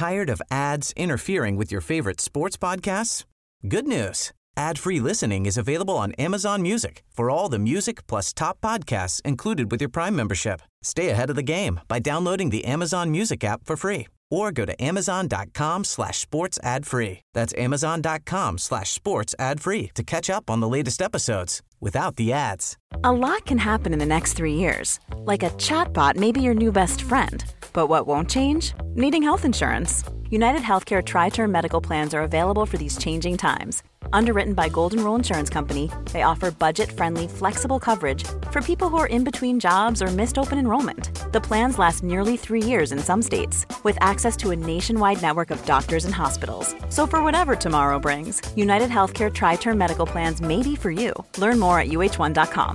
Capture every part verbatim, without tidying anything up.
Tired of ads interfering with your favorite sports podcasts? Good news. Ad-free listening is available on Amazon Music for all the music plus top podcasts included with your Prime membership. Stay ahead of the game by downloading the Amazon Music app for free or go to amazon.com slash sports ad free. That's amazon.com slash sports ad free to catch up on the latest episodes without the ads. A lot can happen in the next three years. Like a chatbot may be your new best friend. But what won't change? Needing health insurance. United Healthcare Tri-Term Medical Plans are available for these changing times. Underwritten by Golden Rule Insurance Company, they offer budget-friendly, flexible coverage for people who are in between jobs or missed open enrollment. The plans last nearly three years in some states, with access to a nationwide network of doctors and hospitals. So for whatever tomorrow brings, United Healthcare Tri-Term Medical Plans may be for you. Learn more at U H one dot com.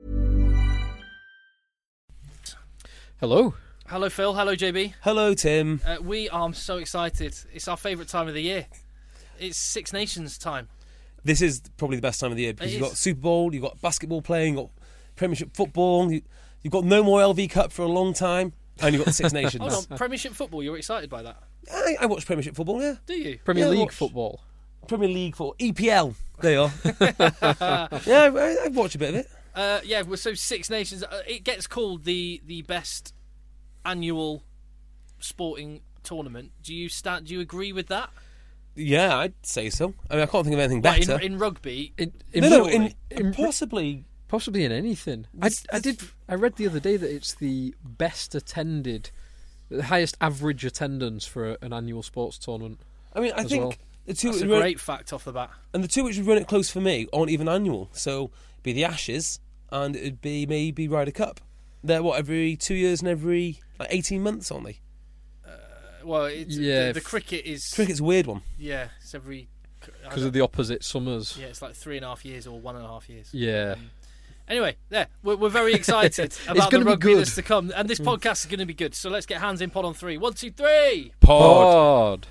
Hello. Hello, Phil. Hello, J B. Hello, Tim. Uh, we are so excited. It's our favourite time of the year. It's Six Nations time. This is probably the best time of the year because It you've is. got Super Bowl, you've got basketball playing, you've got Premiership football, you, you've got no more L V Cup for a long time, and you've got the Six Nations. Hold on, Premiership football, you're excited by that? I, I watch Premiership football, yeah. Do you? Premier Yeah, League watch- football. Premier League football, E P L, there you are. yeah, I, I watch a bit of it. Uh, yeah, well, so Six Nations, uh, it gets called the the best annual sporting tournament. Do you stand? Do you agree with that? Yeah, I'd say so. I mean, I can't think of anything Like, better. in, in rugby, In, in no, no, football- in, in- possibly. possibly in anything. I, This- I did. I read the other day that it's the best attended, the highest average attendance for a, an annual sports tournament. I mean, I as think well. the two that's a which run, great fact off the bat. and the two which would run it close for me aren't even annual. So it'd be the Ashes, and it'd be maybe Ryder Cup. They're what, every two years and every like eighteen months, aren't they? Well, it's, Yeah, the, the if- cricket is... Cricket's a weird one. Yeah, it's every... I Because don't- of the opposite summers. Yeah, it's like three and a half years or one and a half years. Yeah. Anyway, there, we're, we're very excited It's about the gonna be rugby good. that's to come, and this podcast is going to be good. So let's get hands in pod on three. One, two, three. Pod.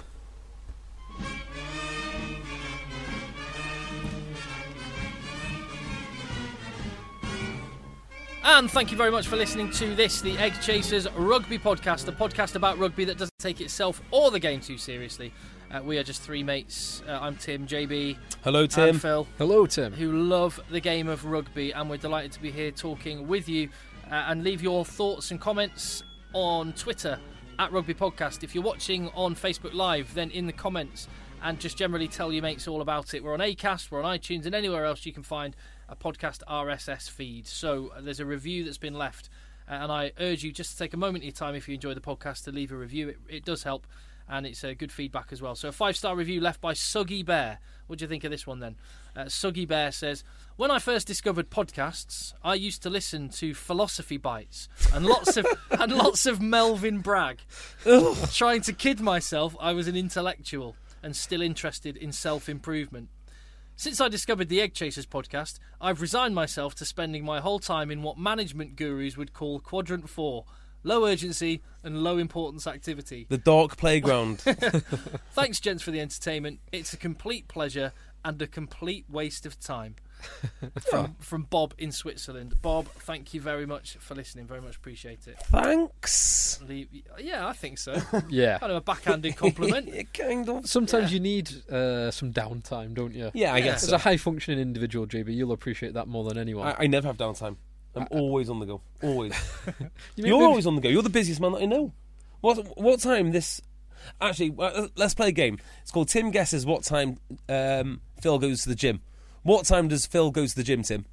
And thank you very much for listening to this, the Egg Chasers Rugby Podcast, a podcast about rugby that doesn't take itself or the game too seriously. Uh, we are just three mates. Uh, I'm Tim, J B, Hello, Tim. and Phil, Hello, Tim. who love the game of rugby, and we're delighted to be here talking with you. Uh, and leave your thoughts and comments on Twitter at Rugby Podcast. If you're watching on Facebook Live, then in the comments, and just generally tell your mates all about it. We're on Acast, we're on iTunes, and anywhere else you can find a podcast R S S feed. So uh, there's a review that's been left, uh, and I urge you just to take a moment of your time if you enjoy the podcast to leave a review. It, it does help, and it's a good feedback as well. So a five-star review left by Suggy Bear. What do you think of this one then? Uh, Suggy Bear says, when I first discovered podcasts, I used to listen to Philosophy Bites and lots of and lots of Melvin Bragg, trying to kid myself I was an intellectual and still interested in self-improvement. Since I discovered the Egg Chasers podcast, I've resigned myself to spending my whole time in what management gurus would call quadrant four, low urgency and low importance activity. The dark playground. Thanks, gents, for the entertainment. It's a complete pleasure and a complete waste of time. From from Bob in Switzerland. Bob, thank you very much for listening. Very much appreciate it. Thanks. Leave- Yeah, I think so. Yeah. Kind of a backhanded compliment. Yeah, kind of. Sometimes you need uh, some downtime, don't you? Yeah, I Yeah. guess As so. a high-functioning individual, J B, you'll appreciate that more than anyone. I, I never have downtime. I'm always on the go. Always. You make You're moves- always on the go. You're the busiest man that I know. What what time this... Actually, uh, let's play a game. It's called Tim Guesses What Time um, Phil Goes to the Gym. What time does Phil go to the gym, Tim?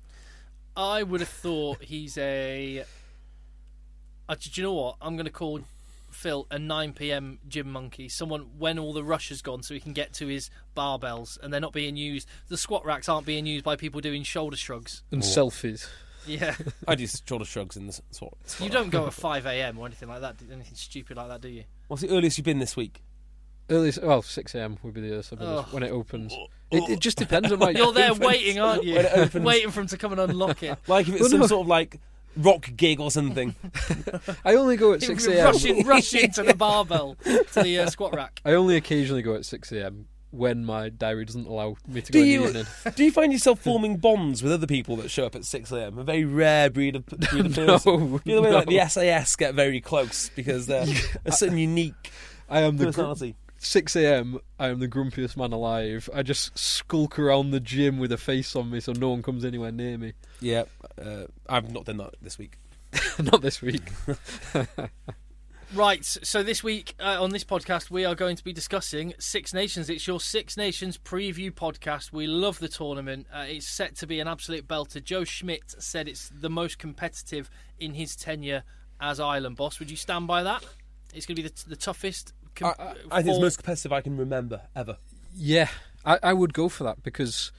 I would have thought he's a... Uh, do you know what? I'm going to call Phil a nine p.m. gym monkey. Someone when all the rush has gone so he can get to his barbells and they're not being used. The squat racks aren't being used by people doing shoulder shrugs. and selfies. Yeah. I do shoulder shrugs in the sort. You don't go at five a.m. or anything like that, anything stupid like that, do you? What's the earliest you've been this week? Earliest, well, six a.m. would be the earliest I've been Ugh. when it opens. It, it just depends on my... You're there waiting, aren't you? When it opens. Waiting for him to come and unlock it. Like if it's Well, some no. sort of like rock gig or something. I only go at six a.m. Rushing, rushing to the barbell, to the uh, squat rack. I only occasionally go at six a.m. when my diary doesn't allow me to Do go in you the evening. do you find yourself forming bonds with other people that show up at six a.m? A very rare breed of, breed of No, person. You know the way like no. the S A S get very close because they're a certain unique. I am the gr- personality. six a.m. I am the grumpiest man alive. I just skulk around the gym with a face on me so no one comes anywhere near me. Yeah, uh, I've not done that this week. Not this week. Right, so this week uh, on this podcast we are going to be discussing Six Nations. It's your Six Nations preview podcast. We love the tournament. Uh, it's set to be an absolute belter. Joe Schmidt said it's the most competitive in his tenure as Ireland boss. Would you stand by that? It's going to be the, the toughest. Com- I, I, I think it's the most competitive I can remember ever. Yeah, I, I would go for that because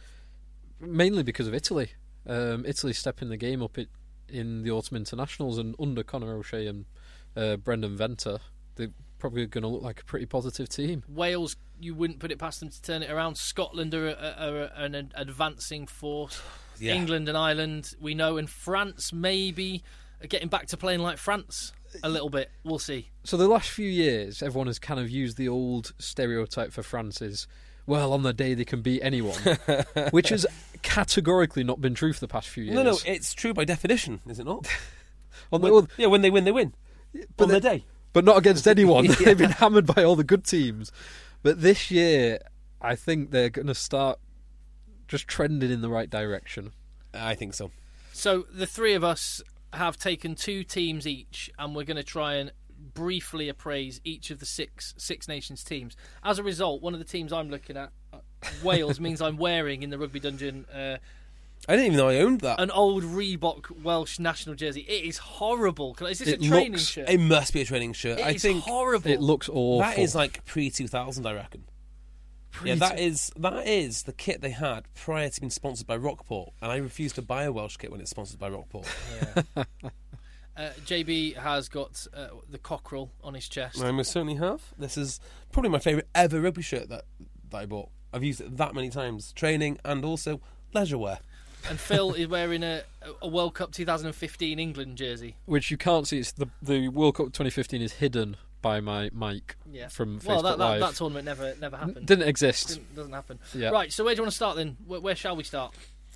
mainly because of Italy. Um, Italy stepping the game up it, in the autumn internationals, and under Conor O'Shea and uh, Brendan Venter, they're probably going to look like a pretty positive team. Wales, you wouldn't put it past them to turn it around. Scotland are, are, are an advancing force. Yeah. England and Ireland, we know, and France maybe are getting back to playing like France a little bit. We'll see. So the last few years, everyone has kind of used the old stereotype for France is, well, on the day they can beat anyone, which has categorically not been true for the past few years. No, no, it's true by definition, is it not? on when, the, yeah, when they win, they win. but on they, the day. But not against anyone. Yeah. They've been hammered by all the good teams. But this year, I think they're going to start just trending in the right direction. I think so. So the three of us have taken two teams each, and we're going to try and briefly appraise each of the six Six Nations teams. As a result, one of the teams I'm looking at, uh, Wales, means I'm wearing in the Rugby Dungeon uh, I didn't even know I owned that. an old Reebok Welsh national jersey. It is horrible. Is this It a training looks- shirt? It must be a training shirt. It I is think horrible. It looks awful. that is like pre two thousand, I reckon. Yeah, that is that is the kit they had prior to being sponsored by Rockport, and I refuse to buy a Welsh kit when it's sponsored by Rockport. Yeah. uh, J B has got uh, the cockerel on his chest. I most certainly have. This is probably my favourite ever rugby shirt that, that I bought. I've used it that many times, training and also leisure wear. And Phil is wearing a, a World Cup twenty fifteen England jersey. Which you can't see. It's the, the World Cup twenty fifteen is hidden by my mic Yeah. from Facebook Well, that, that, Live. that tournament never never happened. Didn't exist. Didn't, doesn't happen. Yeah. Right, so where do you want to start then? Where, where shall we start?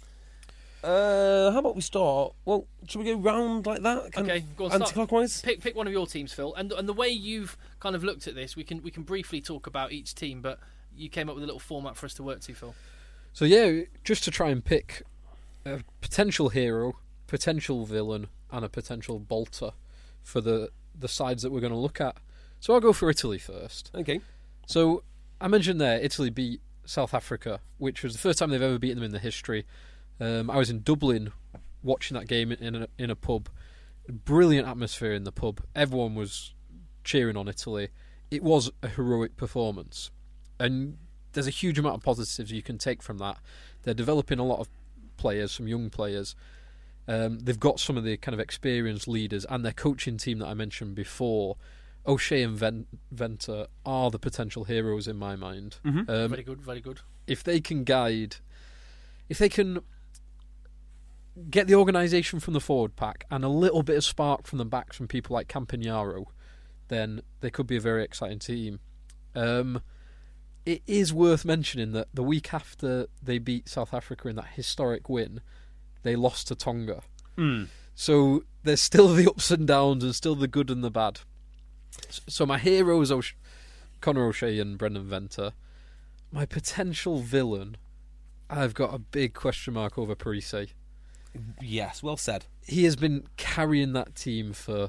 Uh, how about we start? Well, should we go round like that? Kind Okay, of go on, start. anti-clockwise? Pick pick one of your teams, Phil. And and the way you've kind of looked at this, we can we can briefly talk about each team, but you came up with a little format for us to work to, Phil. So yeah, just to try and pick a potential hero, potential villain, and a potential bolter for the the sides that we're going to look at. So I'll go for Italy first. Okay. So I mentioned there, Italy beat South Africa, which was the first time they've ever beaten them in the history. Um, I was in Dublin watching that game in a, in a pub. Brilliant atmosphere in the pub. Everyone was cheering on Italy. It was a heroic performance. And there's a huge amount of positives you can take from that. They're developing a lot of players, some young players. Um, they've got some of the kind of experienced leaders, and their coaching team that I mentioned before, O'Shea and Ven- Venter, are the potential heroes in my mind. Mm-hmm. Um, Very good, very good. if they can guide, if they can get the organisation from the forward pack and a little bit of spark from the backs from people like Campagnaro, then they could be a very exciting team. Um, it is worth mentioning that the week after they beat South Africa in that historic win, they lost to Tonga. Mm. So there's still the ups and downs and still the good and the bad. So my heroes, O'Sh- Conor O'Shea and Brendan Venter. My potential villain, I've got a big question mark over Parise. Yes, well said. He has been carrying that team for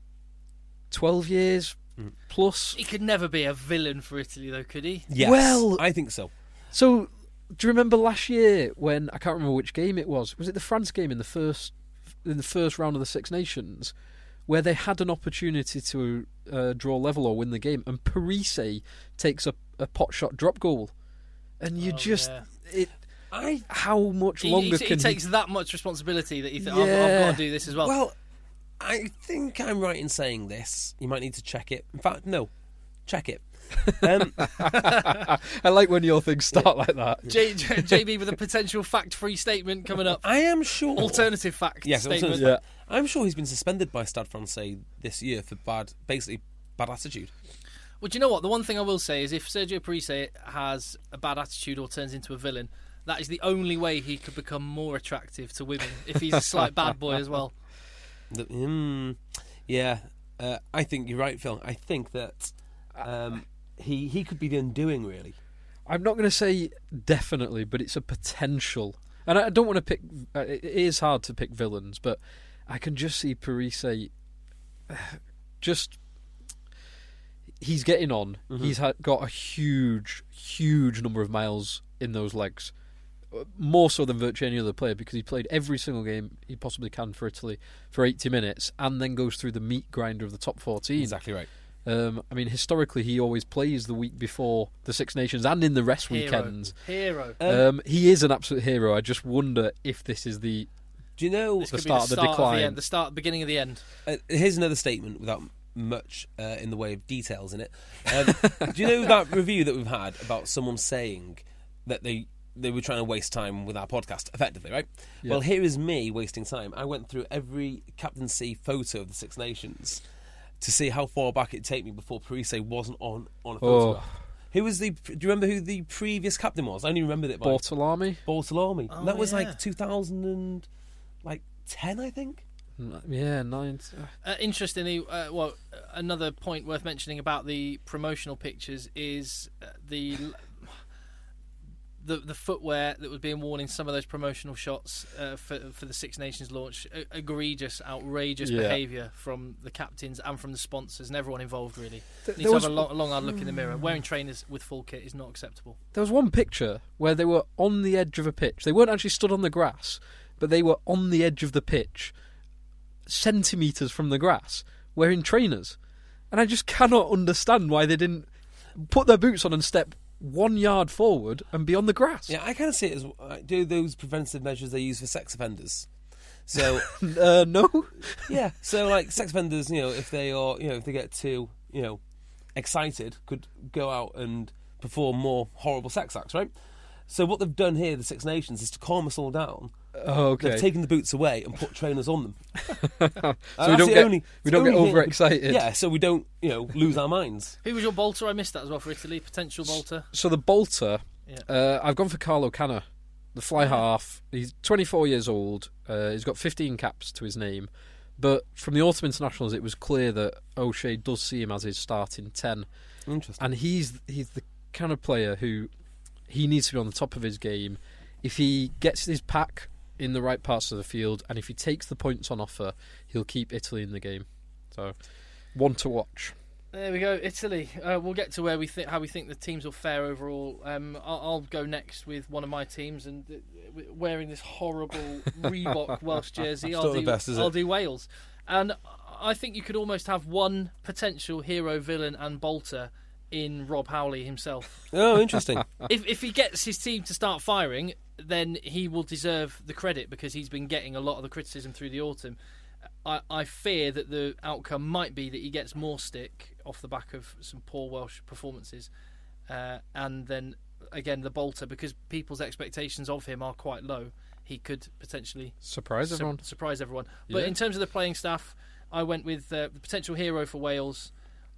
twelve years Mm. plus. He could never be a villain for Italy, though, could he? Yes, Well- I think so. So, do you remember last year when, I can't remember which game it was, was it the France game in the first in the first round of the Six Nations, where they had an opportunity to uh, draw level or win the game, and Parise takes a, a pot shot drop goal, and you Oh, just yeah. it. I How much He, longer he, can he takes that much responsibility that he thinks, Yeah. I've, I've got to do this as well. well, I think I'm right in saying this. You might need to check it. In fact, no, check it. Um, I like when your things start like that. J, J, JB with a potential fact-free statement coming up. I am sure. Alternative fact Yes, statement. alternative fact. I'm sure he's been suspended by Stade Francais this year for bad, basically bad attitude. Well, do you know what? The one thing I will say is if Sergio Parise has a bad attitude or turns into a villain, that is the only way he could become more attractive to women, if he's a slight bad boy as well. The, mm, yeah, uh, I think you're right, Phil. I think that Um, he he could be the undoing, really. I'm not going to say definitely, but it's a potential. And I don't want to pick. Uh, it is hard to pick villains, but I can just see Parise. Uh, just he's getting on. Mm-hmm. He's had, got a huge, huge number of miles in those legs, more so than virtually any other player, because he played every single game he possibly can for Italy for eighty minutes, and then goes through the meat grinder of the top fourteen. Exactly right. Um, I mean, historically, he always plays the week before the Six Nations and in the rest Hero. weekends. Hero. Um, um, he is an absolute hero. I just wonder if this is the Do you know This the could start be of the the start decline. Of the, end, the start, beginning of the end. Uh, here's another statement without much uh, in the way of details in it. Um, do you know that review that we've had about someone saying that they they were trying to waste time with our podcast, effectively, right? Yeah. Well, here is me wasting time. I went through every captaincy photo of the Six Nations to see how far back it'd take me before Parise wasn't on, on a photograph. Oh. Who was the? Do you remember who the previous captain was? I only remembered it by Bortolami? Bortolami. Oh, and that was yeah. like two thousand ten, I think. N- Yeah, nine. Uh, interestingly, uh, well, another point worth mentioning about the promotional pictures is uh, the the the footwear that was being worn in some of those promotional shots uh, for for the Six Nations launch. E- egregious, outrageous Yeah. behaviour from the captains and from the sponsors and everyone involved. Really, Th- need there to was- have a long, a long hard look in the mirror. Wearing trainers with full kit is not acceptable. There was one picture where they were on the edge of a pitch. They weren't actually stood on the grass, but they were on the edge of the pitch, centimetres from the grass, wearing trainers. And I just cannot understand why they didn't put their boots on and step one yard forward and be on the grass. Yeah, I kind of see it as uh, do those preventive measures they use for sex offenders. So uh, no. yeah, so like sex offenders, you know, if they are, you know, if they get too, you know, excited, could go out and perform more horrible sex acts, right? So what they've done here, the Six Nations, is to calm us all down. Oh, okay. They've taken the boots away and put trainers on them. Uh, so that's we don't the get only- we it's don't the get only thing that could- overexcited. Yeah, so we don't, you know, lose our minds. Who was your bolter? I missed that as well for Italy. Potential bolter. So the bolter, Yeah. uh, I've gone for Carlo Canna, the fly half. He's twenty-four years old. Uh, he's got fifteen caps to his name. But from the autumn internationals, it was clear that O'Shea does see him as his starting ten, Interesting. and he's he's the kind of player who he needs to be on the top of his game. If he gets his pack in the right parts of the field, and if he takes the points on offer, he'll keep Italy in the game. So, one to watch. There we go, Italy. Uh, we'll get to where we think how we think the teams will fare overall. Um, I'll, I'll go next with one of my teams, and uh, wearing this horrible Reebok Welsh jersey, It's I'll not the do best, is it? I'll do Wales, and I think you could almost have one potential hero, villain, and bolter in Rob Howley himself. Oh, interesting. if if he gets his team to start firing, then he will deserve the credit because he's been getting a lot of the criticism through the autumn. I, I fear that the outcome might be that he gets more stick off the back of some poor Welsh performances, uh, and then again the bolter, because people's expectations of him are quite low. He could potentially Surprise su- everyone. surprise everyone. But Yeah. in terms of the playing staff, I went with uh, the potential hero for Wales.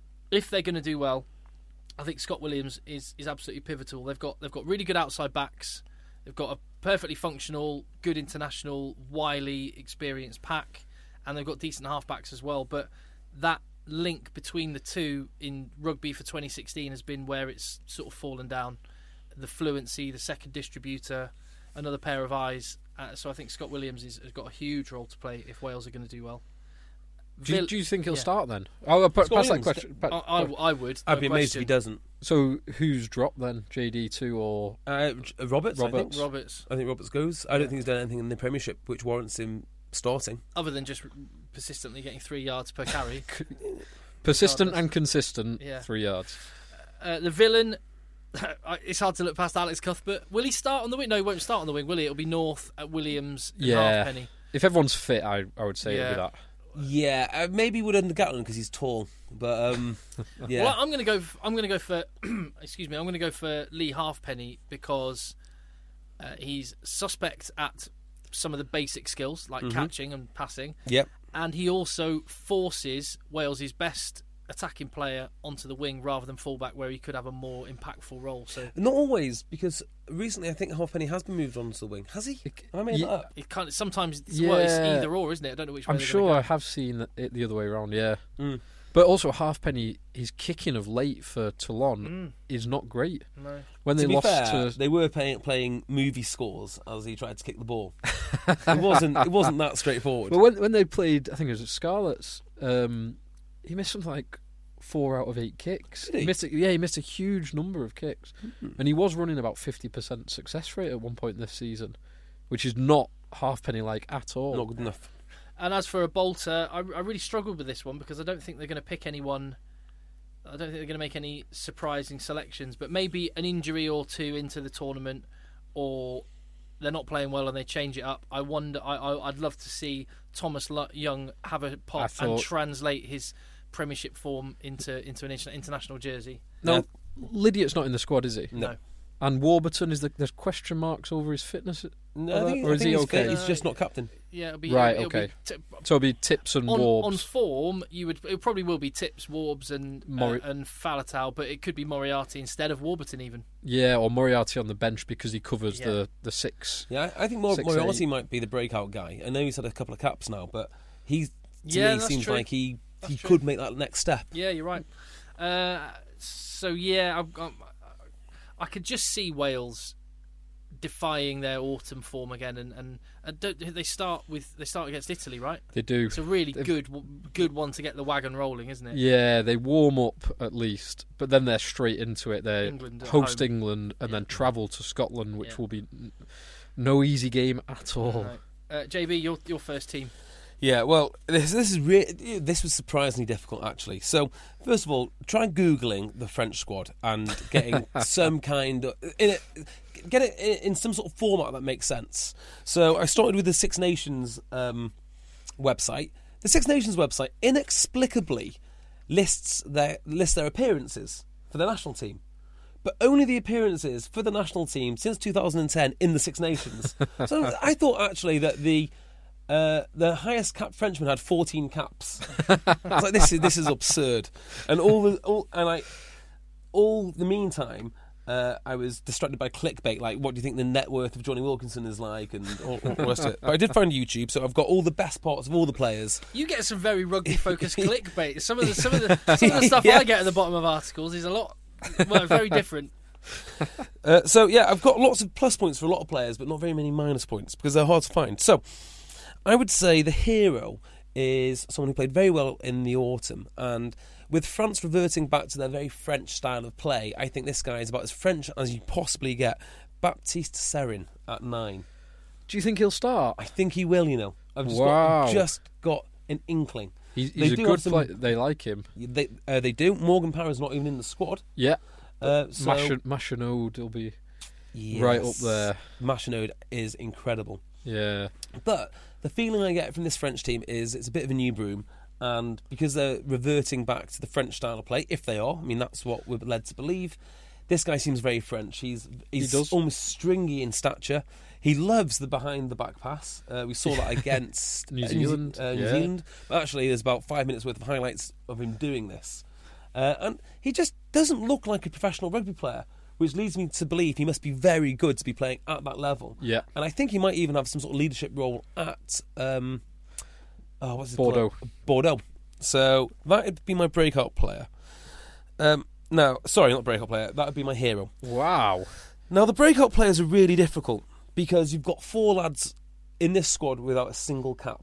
If they're going to do well, I think Scott Williams is, is absolutely pivotal. They've got they've got really good outside backs. They've got a perfectly functional, good international, wily, experienced pack, and they've got decent half-backs as well. But that link between the two in rugby for twenty sixteen has been where it's sort of fallen down. The fluency, the second distributor, another pair of eyes. Uh, so I think Scott Williams is, has got a huge role to play if Wales are going to do well. Do you, Vil- do you think he'll yeah. start then? I'll uh, pa- Scott pass that Williams, question. I, pa- I, I would. I'd no be amazed if he question. doesn't. So who's dropped then? J D two or Uh, Roberts, I think. Roberts. Roberts, I think Roberts goes. I don't think he's done anything in the Premiership which warrants him starting. other than just persistently getting three yards per carry. persistent Regardless. and consistent? Yeah. Three yards. Uh, the villain, it's hard to look past Alex Cuthbert. Will he start on the wing? No, he won't start on the wing, will he? It'll be North, at Williams, and Yeah. Halfpenny. If everyone's fit, I I would say it'd be Yeah. that. Yeah, uh, maybe would under Gatlin because he's tall, but um, yeah. Well, I'm going to go. f- I'm going to go for. excuse me. I'm going to go for Lee Halfpenny because uh, he's suspect at some of the basic skills like catching and passing, Yep. and he also forces Wales' best attacking player onto the wing rather than fullback, where he could have a more impactful role. So Not always, because recently I think Halfpenny has been moved on to the wing. Has he? I made Ye- that up. it kind of sometimes it's, well, it's Yeah. either or, isn't it? I don't know which way I'm they're sure gonna I go. have seen it the other way around. Yeah, Mm. but But also, Halfpenny, his kicking of late for Toulon Mm. is not great. No. When they to be lost fair, to they were playing, playing movie scores as he tried to kick the ball. it wasn't. It wasn't that straightforward. Well, when when they played, I think it was at Scarlets, um, he missed something like four out of eight kicks. Did he? missed a, yeah, he missed a huge number of kicks, Mm-hmm. and he was running about fifty percent success rate at one point this season, which is not Halfpenny like at all. Not good enough. And as for a bolter, I, I really struggled with this one because I don't think they're going to pick anyone. I don't think they're going to make any surprising selections, but maybe an injury or two into the tournament, or they're not playing well and they change it up. I wonder. I, I I'd love to see Thomas Lu- Young have a I pop thought- and translate his Premiership form into into an inter- international jersey. No, Yeah. Lydiat's not in the squad, is he? No. And Warburton, is the, there's question marks over his fitness. No, Or I think, or I is think he he's okay? fit, He's just not captain. Yeah, it'll be Right, It'll okay. Be t- So it'll be Tips and on, Warbs. on form, you would it probably will be Tips, Warbs, and Mori- uh, and Falatau, but it could be Moriarty instead of Warburton even. Yeah, or Moriarty on the bench because he covers Yeah. the, the six. Yeah, I I think Mor- Six, Moriarty eight. might be the breakout guy. I know he's had a couple of caps now, but he to Yeah, me that's seems true. like he That's he true. could make that next step. Yeah, you're right. Uh, so yeah, I've got, I could just see Wales defying their autumn form again, and and, and don't, they start with they start against Italy, right? They do. It's a really They've- good good one to get the wagon rolling, isn't it? Yeah, they warm up at least, but then they're straight into it. They England at host home. England and Yeah. then travel to Scotland, which Yeah. will be n- no easy game at all. Right. Uh, J B, your your first team. Yeah, well, this this is re- this was surprisingly difficult actually. So, first of all, try googling the French squad and getting some kind of in it, get it in, in some sort of format that makes sense. So, I started with the Six Nations um, website. The Six Nations website inexplicably lists their lists their appearances for the national team, but only the appearances for the national team since two thousand ten in the Six Nations. So, I thought actually that the Uh, the highest cap Frenchman had fourteen caps. I was like, this is this is absurd. And all the all and I all the meantime, uh, I was distracted by clickbait. Like, what do you think the net worth of Johnny Wilkinson is like, and all, all the rest of it. But I did find YouTube, so I've got all the best parts of all the players. You get some very rugby focused clickbait. Some of the some of the some of the stuff Yeah. I get at the bottom of articles is a lot well very different. Uh, so yeah, I've got lots of plus points for a lot of players, but not very many minus points because they're hard to find. So I would say the hero is someone who played very well in the autumn, and with France reverting back to their very French style of play, I think this guy is about as French as you possibly get. Baptiste Serin at nine. Do you think he'll start? I think he will. You know, I've just, Wow. got, I've just got an inkling. He's, They he's a do good have some- player. They like him. They uh, they do. Morgan Parra's not even in the squad. Yeah. Uh, so Machin- Machinode will be yes, right up there. Machinode is incredible. Yeah. But the feeling I get from this French team is it's a bit of a new broom, and because they're reverting back to the French style of play, if they are, I mean that's what we're led to believe. This guy seems very French. He's he's He does. almost stringy in stature. He loves the behind the back pass. Uh, we saw that against New uh, Zealand, uh, New yeah. Zealand. But actually, there's about five minutes worth of highlights of him doing this, uh, and he just doesn't look like a professional rugby player, which leads me to believe he must be very good to be playing at that level. Yeah. And I think he might even have some sort of leadership role at um, oh, what's his Bordeaux. club? Bordeaux. So that would be my breakout player. Um, now, sorry, not breakout player. That would be my hero. Wow. Now, the breakout players are really difficult because you've got four lads in this squad without a single cap.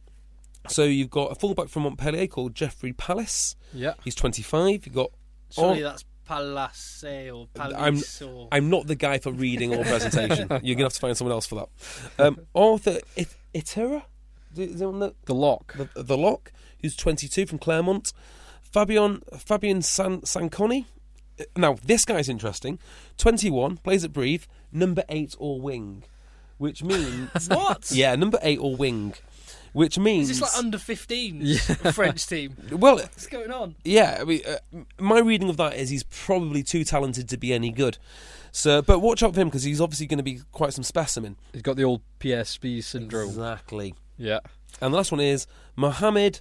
So you've got a fullback from Montpellier called Jeffrey Palace. Yeah. He's twenty-five. You've got Surely Oh. that's Palace or I'm, Palace or I'm not the guy for reading or presentation. You're going to have to find someone else for that. Um, Arthur It- Itera, is it on the, The lock. the, the lock, who's twenty-two from Claremont. Fabian Fabian San, Sanconi. Now, this guy's interesting. twenty-one, plays at Brive, number eight or wing, which means... what? Yeah, number eight or wing, which means... Is this like under fifteen French team? Well, What's going on? yeah, I mean, uh, my reading of that is he's probably too talented to be any good. So, but watch out for him because he's obviously going to be quite some specimen. He's got the old P S B syndrome. Exactly. Yeah. And the last one is Mohamed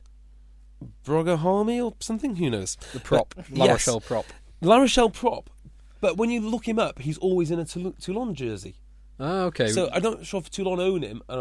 Brogahami or something. Who knows? The prop. But, La yes, Rochelle prop. La Rochelle prop. But when you look him up, he's always in a Toul- Toulon jersey. Ah, okay. So I'm not sure if Toulon own him, and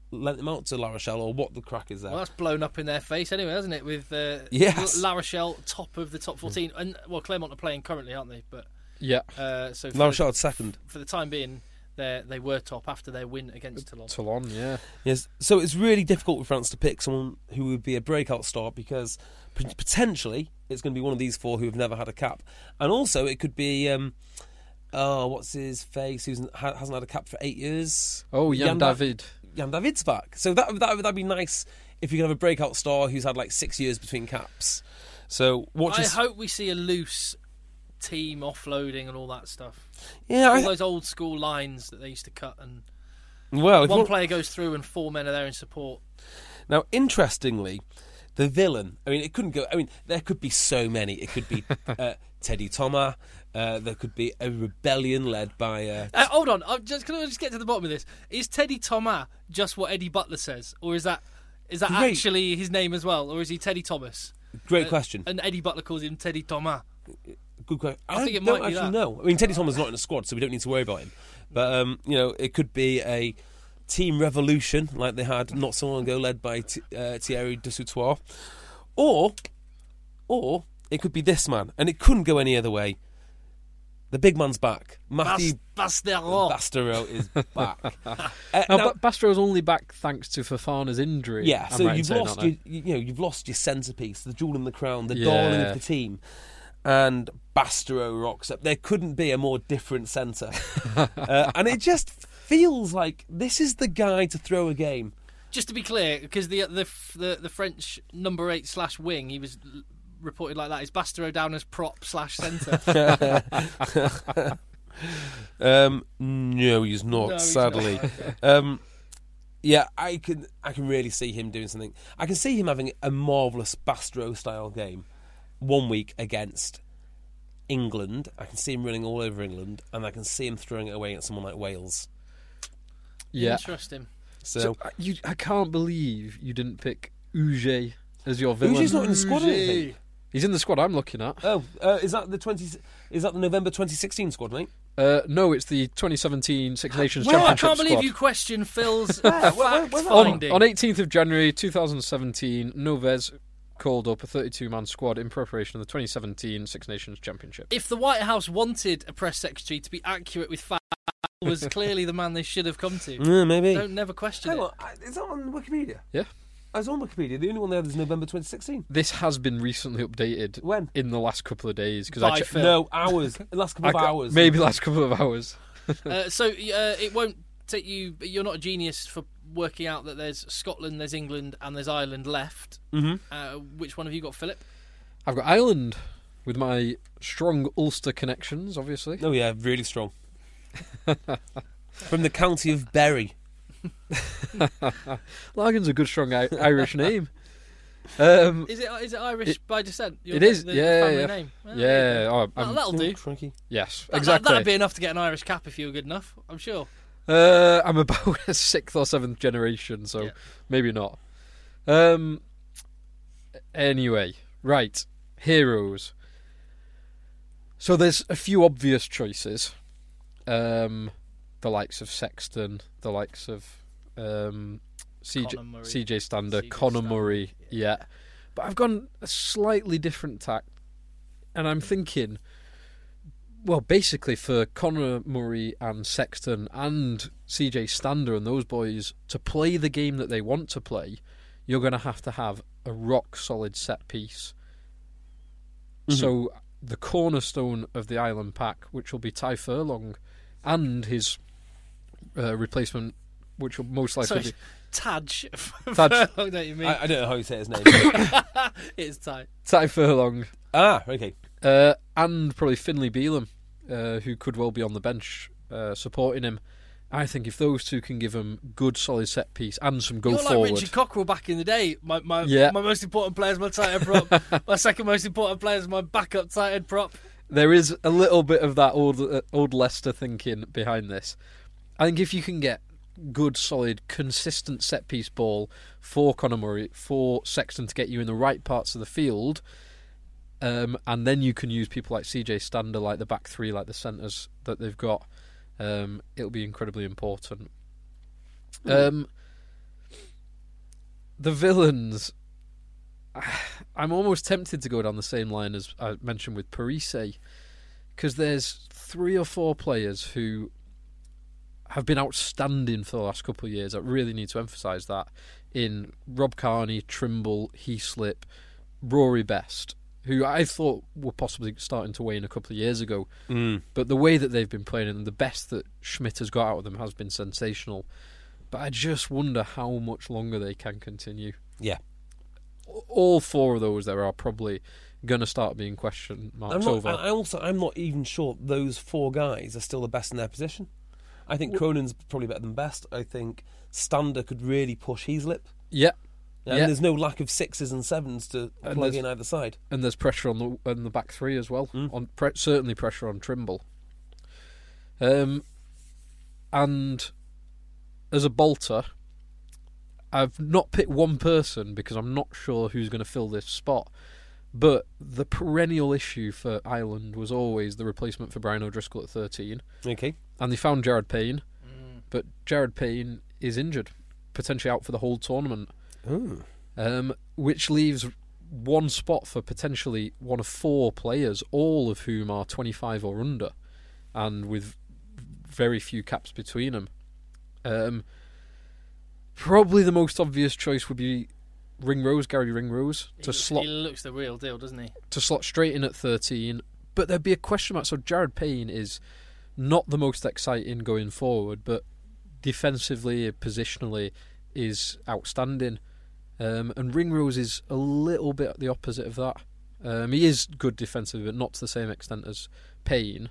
lent him out to La Rochelle, or what the crack is there. Well, that's blown up in their face anyway, hasn't it? With uh, Yes. La Rochelle top of the top fourteen, and well, Clermont are playing currently, aren't they? But Yeah. uh, so for La the, Rochelle second. for the time being, they they were top after their win against Toulon. Toulon, yeah. Yes, so it's really difficult for France to pick someone who would be a breakout star, because p- potentially it's going to be one of these four who have never had a cap, and also it could be um, oh, what's his face, who ha- hasn't had a cap for eight years. Oh, Jan Da- David. Jan David's back, so that that that'd be nice if you can have a breakout star who's had like six years between caps. So watch. I his... hope we see a loose team offloading and all that stuff. Yeah, All I... those old school lines that they used to cut, and well, if one you... player goes through and four men are there in support. Now, interestingly, the villain. I mean, it couldn't go. I mean, there could be so many. It could be uh, Teddy Thomas. Uh, there could be a rebellion led by. Uh, Uh, hold on, I'm just can I just get to the bottom of this? Is Teddy Thomas just what Eddie Butler says, or is that is that Great. actually his name as well, or is he Teddy Thomas? Great Uh, question. And Eddie Butler calls him Teddy Thomas. Good question. I think it don't might be actually that. know. I mean, Teddy Thomas is not in the squad, so we don't need to worry about him. But um, you know, it could be a team revolution like they had not so long ago, led by T- uh, Thierry Dessoutoir, or or it could be this man, and it couldn't go any other way. The big man's back. Matthew Bas- Bastero. Bastero is back. uh, Now, now- Ba- Bastro's only back thanks to Fofana's injury. Yeah, I'm so right in you've saying, lost aren't your, you know, you've lost your centrepiece, the jewel in the crown, the Yeah. darling of the team, and Bastero rocks up. There couldn't be a more different centre, uh, and it just feels like this is the guy to throw a game. Just to be clear, because the, the the the French number eight slash wing, he was l- reported like that. Is Bastero down as prop slash centre? Um, no, he's not. No, he's sadly, not. Okay. um, yeah, I can I can really see him doing something. I can see him having a marvellous Bastero style game one week against England. I can see him running all over England, and I can see him throwing it away at someone like Wales. Yeah. Interesting. So, So, uh, you, I can't believe you didn't pick Uge as your villain. Uge's not in the squad, I don't think. He's in the squad I'm looking at. Oh, uh, is that the twenty? Is that the November twenty sixteen squad, mate? Uh, no, it's the twenty seventeen Six Nations Well, I Championship can't believe squad. you question Phil's where- where- fact where's that On, finding. on eighteenth of January twenty seventeen, Novez called up a thirty-two man squad in preparation of the twenty seventeen Six Nations Championship. If the White House wanted a press secretary to be accurate with facts, was clearly the man they should have come to. Yeah, maybe. Don't never question Hang it. on, I- is that on Wikipedia? Yeah. I was on Wikipedia. The only one there is November twenty sixteen. This has been recently updated When? in the last couple of days. Because By I che- Phil. No, hours. The last couple of I- hours. Maybe last couple of hours. Uh, so uh, it won't take you. You're not a genius for working out that there's Scotland, there's England, and there's Ireland left. Mhm. Uh, which one have you got, Philip? I've got Ireland with my strong Ulster connections, obviously. Oh yeah, really strong. From the county of Berry. Lagan's a good, strong I- Irish name. Um, Is it is it Irish It- by descent? Your- it is, the, yeah, the family yeah. name. Well, yeah, there you go. oh, That, I'm- that'll do. Frankie. yes, That, exactly. That, would be enough to get an Irish cap if you were good enough. I'm sure. Uh, I'm about a sixth or seventh generation, so Yeah. maybe not. Um. Anyway, right, heroes. So there's a few obvious choices. Um, the likes of Sexton, the likes of um, C J, Conor Murray. C J Stander, C J Conor Stander, Murray, yeah. But I've gone a slightly different tack, and I'm thinking, well, basically for Conor Murray and Sexton and C J Stander and those boys to play the game that they want to play, you're going to have to have a rock solid set piece. Mhm. So the cornerstone of the Ireland pack, which will be Ty Furlong, and his uh, replacement, which will most likely Sorry, be Taj. Taj. Furlong, don't you mean? I, I don't know how you say his name. It's Taj. Ty Furlong, ah, okay. uh, and probably Finlay Bealham, uh, who could well be on the bench uh, supporting him. I think if those two can give him good, solid set piece and some go You're forward, like Richard Cockrell back in the day. My my, Yeah. my most important player is my tight end prop. My second most important player is my backup tight end prop. there is a little bit of that old uh, old Leicester thinking behind this. I think if you can get good, solid, consistent set piece ball for Conor Murray, for Sexton to get you in the right parts of the field, um, and then you can use people like C J Stander, like the back three, like the centres that they've got. Um, it'll be incredibly important. Um, the villains, I'm almost tempted to go down the same line as I mentioned with Parise, because there's three or four players who have been outstanding for the last couple of years. I really need to emphasise that, in Rob Kearney, Trimble, Heaslip, Rory Best, who I thought were possibly starting to wane a couple of years ago. Mm. But the way that they've been playing and the best that Schmidt has got out of them has been sensational. But I just wonder how much longer they can continue. Yeah. All four of those there are probably going to start being question marks I'm not, over. I also, I'm not even sure those four guys are still the best in their position. I think Cronin's probably better than Best. I think Stander could really push Heaslip. Yeah. And yeah. there's no lack of sixes and sevens to And plug there's- in either side. And there's pressure on the on the back three as well. Mm. On pre- certainly pressure on Trimble. Um, and as a bolter, I've not picked one person because I'm not sure who's going to fill this spot. But the perennial issue for Ireland was always the replacement for Brian O'Driscoll at thirteen. Okay. And they found Jared Payne, Mm. but Jared Payne is injured, potentially out for the whole tournament. Ooh. Um, which leaves one spot for potentially one of four players, all of whom are twenty-five or under, and with very few caps between them. Um, probably the most obvious choice would be Ringrose, Gary Ringrose, to he, slot he looks the real deal, doesn't he? to slot straight in at thirteen. But there'd be a question mark. So Jared Payne is not the most exciting going forward, but defensively, positionally, is outstanding. Um, and Ringrose is a little bit the opposite of that. Um, he is good defensively, but not to the same extent as Payne.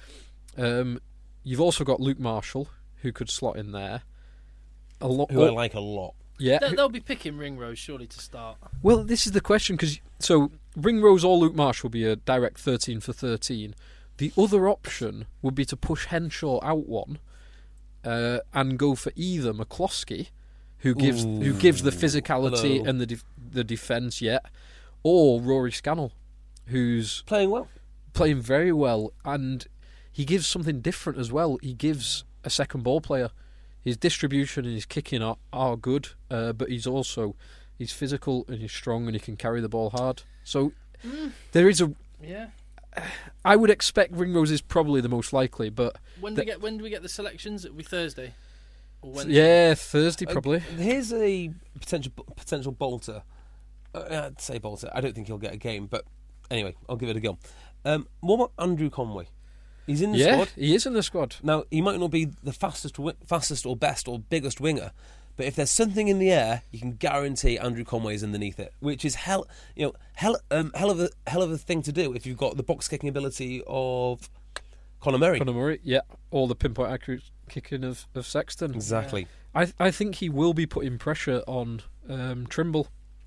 Um, you've also got Luke Marshall, who could slot in there. A lot. Who I like a lot. Yeah. They- They'll be picking Ringrose surely to start. Well, this is the question, because so Ringrose or Luke Marshall will be a direct thirteen for thirteen. The other option would be to push Henshaw out one uh, and go for either McCloskey, who gives Ooh. who gives the physicality Hello. and the def- the defence yet, or Rory Scannell, who's Playing well. playing very well, and he gives something different as well. He gives a second ball player. His distribution and his kicking are, are good, uh, but he's also he's physical and he's strong and he can carry the ball hard. So Mm. there is a. Yeah. I would expect Ringrose is probably the most likely, but When do The- we get when do we get the selections? It'll be Thursday. Or Wednesday. yeah, Thursday probably. Uh, here's a potential potential bolter. Uh, I'd say bolter. I don't think he'll get a game, but anyway, I'll give it a go. Um, what about Andrew Conway? He's in the Yeah, squad. he is in the squad. Now, he might not be the fastest, wi- fastest or best or biggest winger, but if there's something in the air, you can guarantee Andrew Conway is underneath it, which is hell, you know, hell, um, hell of a hell of a thing to do if you've got the box kicking ability of Conor Murray. Conor Murray, yeah, or the pinpoint accurate kicking of, of Sexton. Exactly. I I think he will be putting pressure on um, Trimble.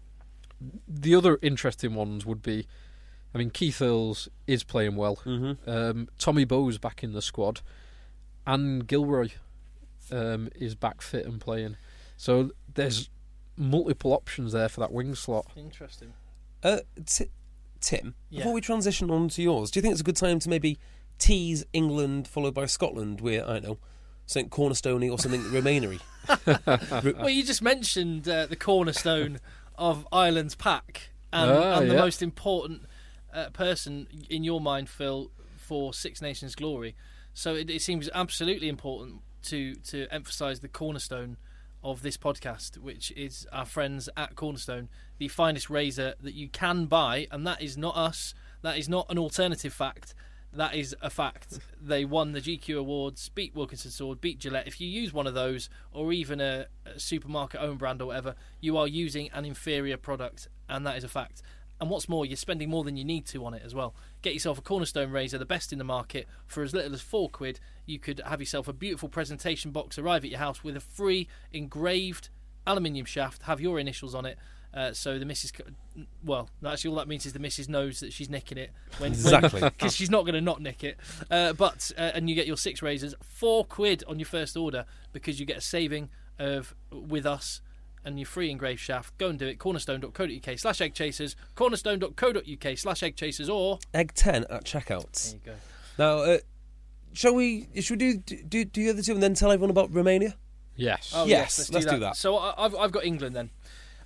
The other interesting ones would be, I mean, Keith Earls is playing well. Mm-hmm. Um, Tommy Bowe's back in the squad, and Gilroy um, is back fit and playing. So there's multiple options there for that wing slot. Interesting. Uh, t- Tim, Yeah. before we transition on to yours, do you think it's a good time to maybe tease England followed by Scotland with, I don't know, something cornerstoney or something Romanian? Well, you just mentioned uh, the cornerstone of Ireland's pack, and, Ah, and the yeah. most important uh, person in your mind, Phil, for Six Nations glory. So it, it seems absolutely important to to emphasise the cornerstone of this podcast, which is our friends at Cornerstone, the finest razor that you can buy, and that is not us. That is not an alternative fact. That is a fact. They won the G Q Awards, beat Wilkinson Sword, beat Gillette. If you use one of those, or even a, a supermarket own brand or whatever, you are using an inferior product, and that is a fact. And what's more, you're spending more than you need to on it as well. Get yourself a Cornerstone razor, the best in the market, for as little as four quid. You could have yourself a beautiful presentation box arrive at your house with a free engraved aluminium shaft, have your initials on it. Uh, so the missus, well, actually all that means is the missus knows that she's nicking it when, Exactly. because she's not going to not nick it. Uh, but uh, and you get your six razors, four quid on your first order, because you get a saving of with us and your free engraved shaft. Go and do it. Cornerstone.co.uk slash egg chasers, cornerstone.co.uk slash egg chasers, or Egg ten at checkouts. there you go. Now, uh, shall we? Should we do do, do the other two and then tell everyone about Romania? Yes. Oh, Yes, let's, let's do do that. that. So I- I've I've got England then.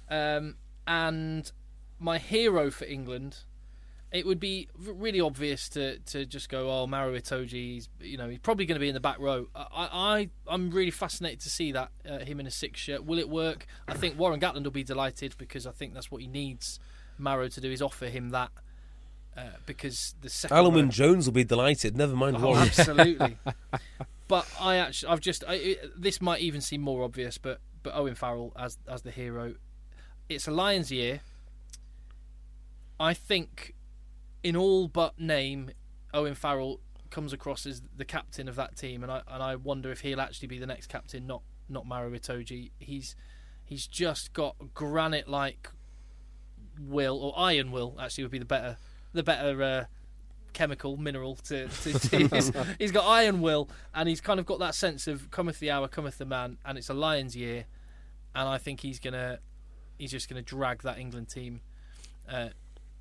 Um, and my hero for England, it would be really obvious to, to just go, oh, Maro Itoje, he's, you know, he's probably going to be in the back row. I, I, I'm really fascinated to see that, uh, him in a six shirt. Will it work? I think Warren Gatland will be delighted because I think that's what he needs Maro to do, is offer him that. Uh, because the second Alan row, Wynne-Jones will be delighted, never mind oh, Warren. absolutely. But I actually, I've just, I, it, this might even seem more obvious, but, but Owen Farrell as as the hero. It's a Lions year. I think, in all but name, Owen Farrell comes across as the captain of that team, and I and I wonder if he'll actually be the next captain, not not Maro Itoje. He's he's just got granite-like will, or iron will, actually would be the better the better uh, chemical mineral to, to, to use. He's got iron will, and he's kind of got that sense of cometh the hour, cometh the man, and it's a Lions year, and I think he's gonna he's just gonna drag that England team. Uh,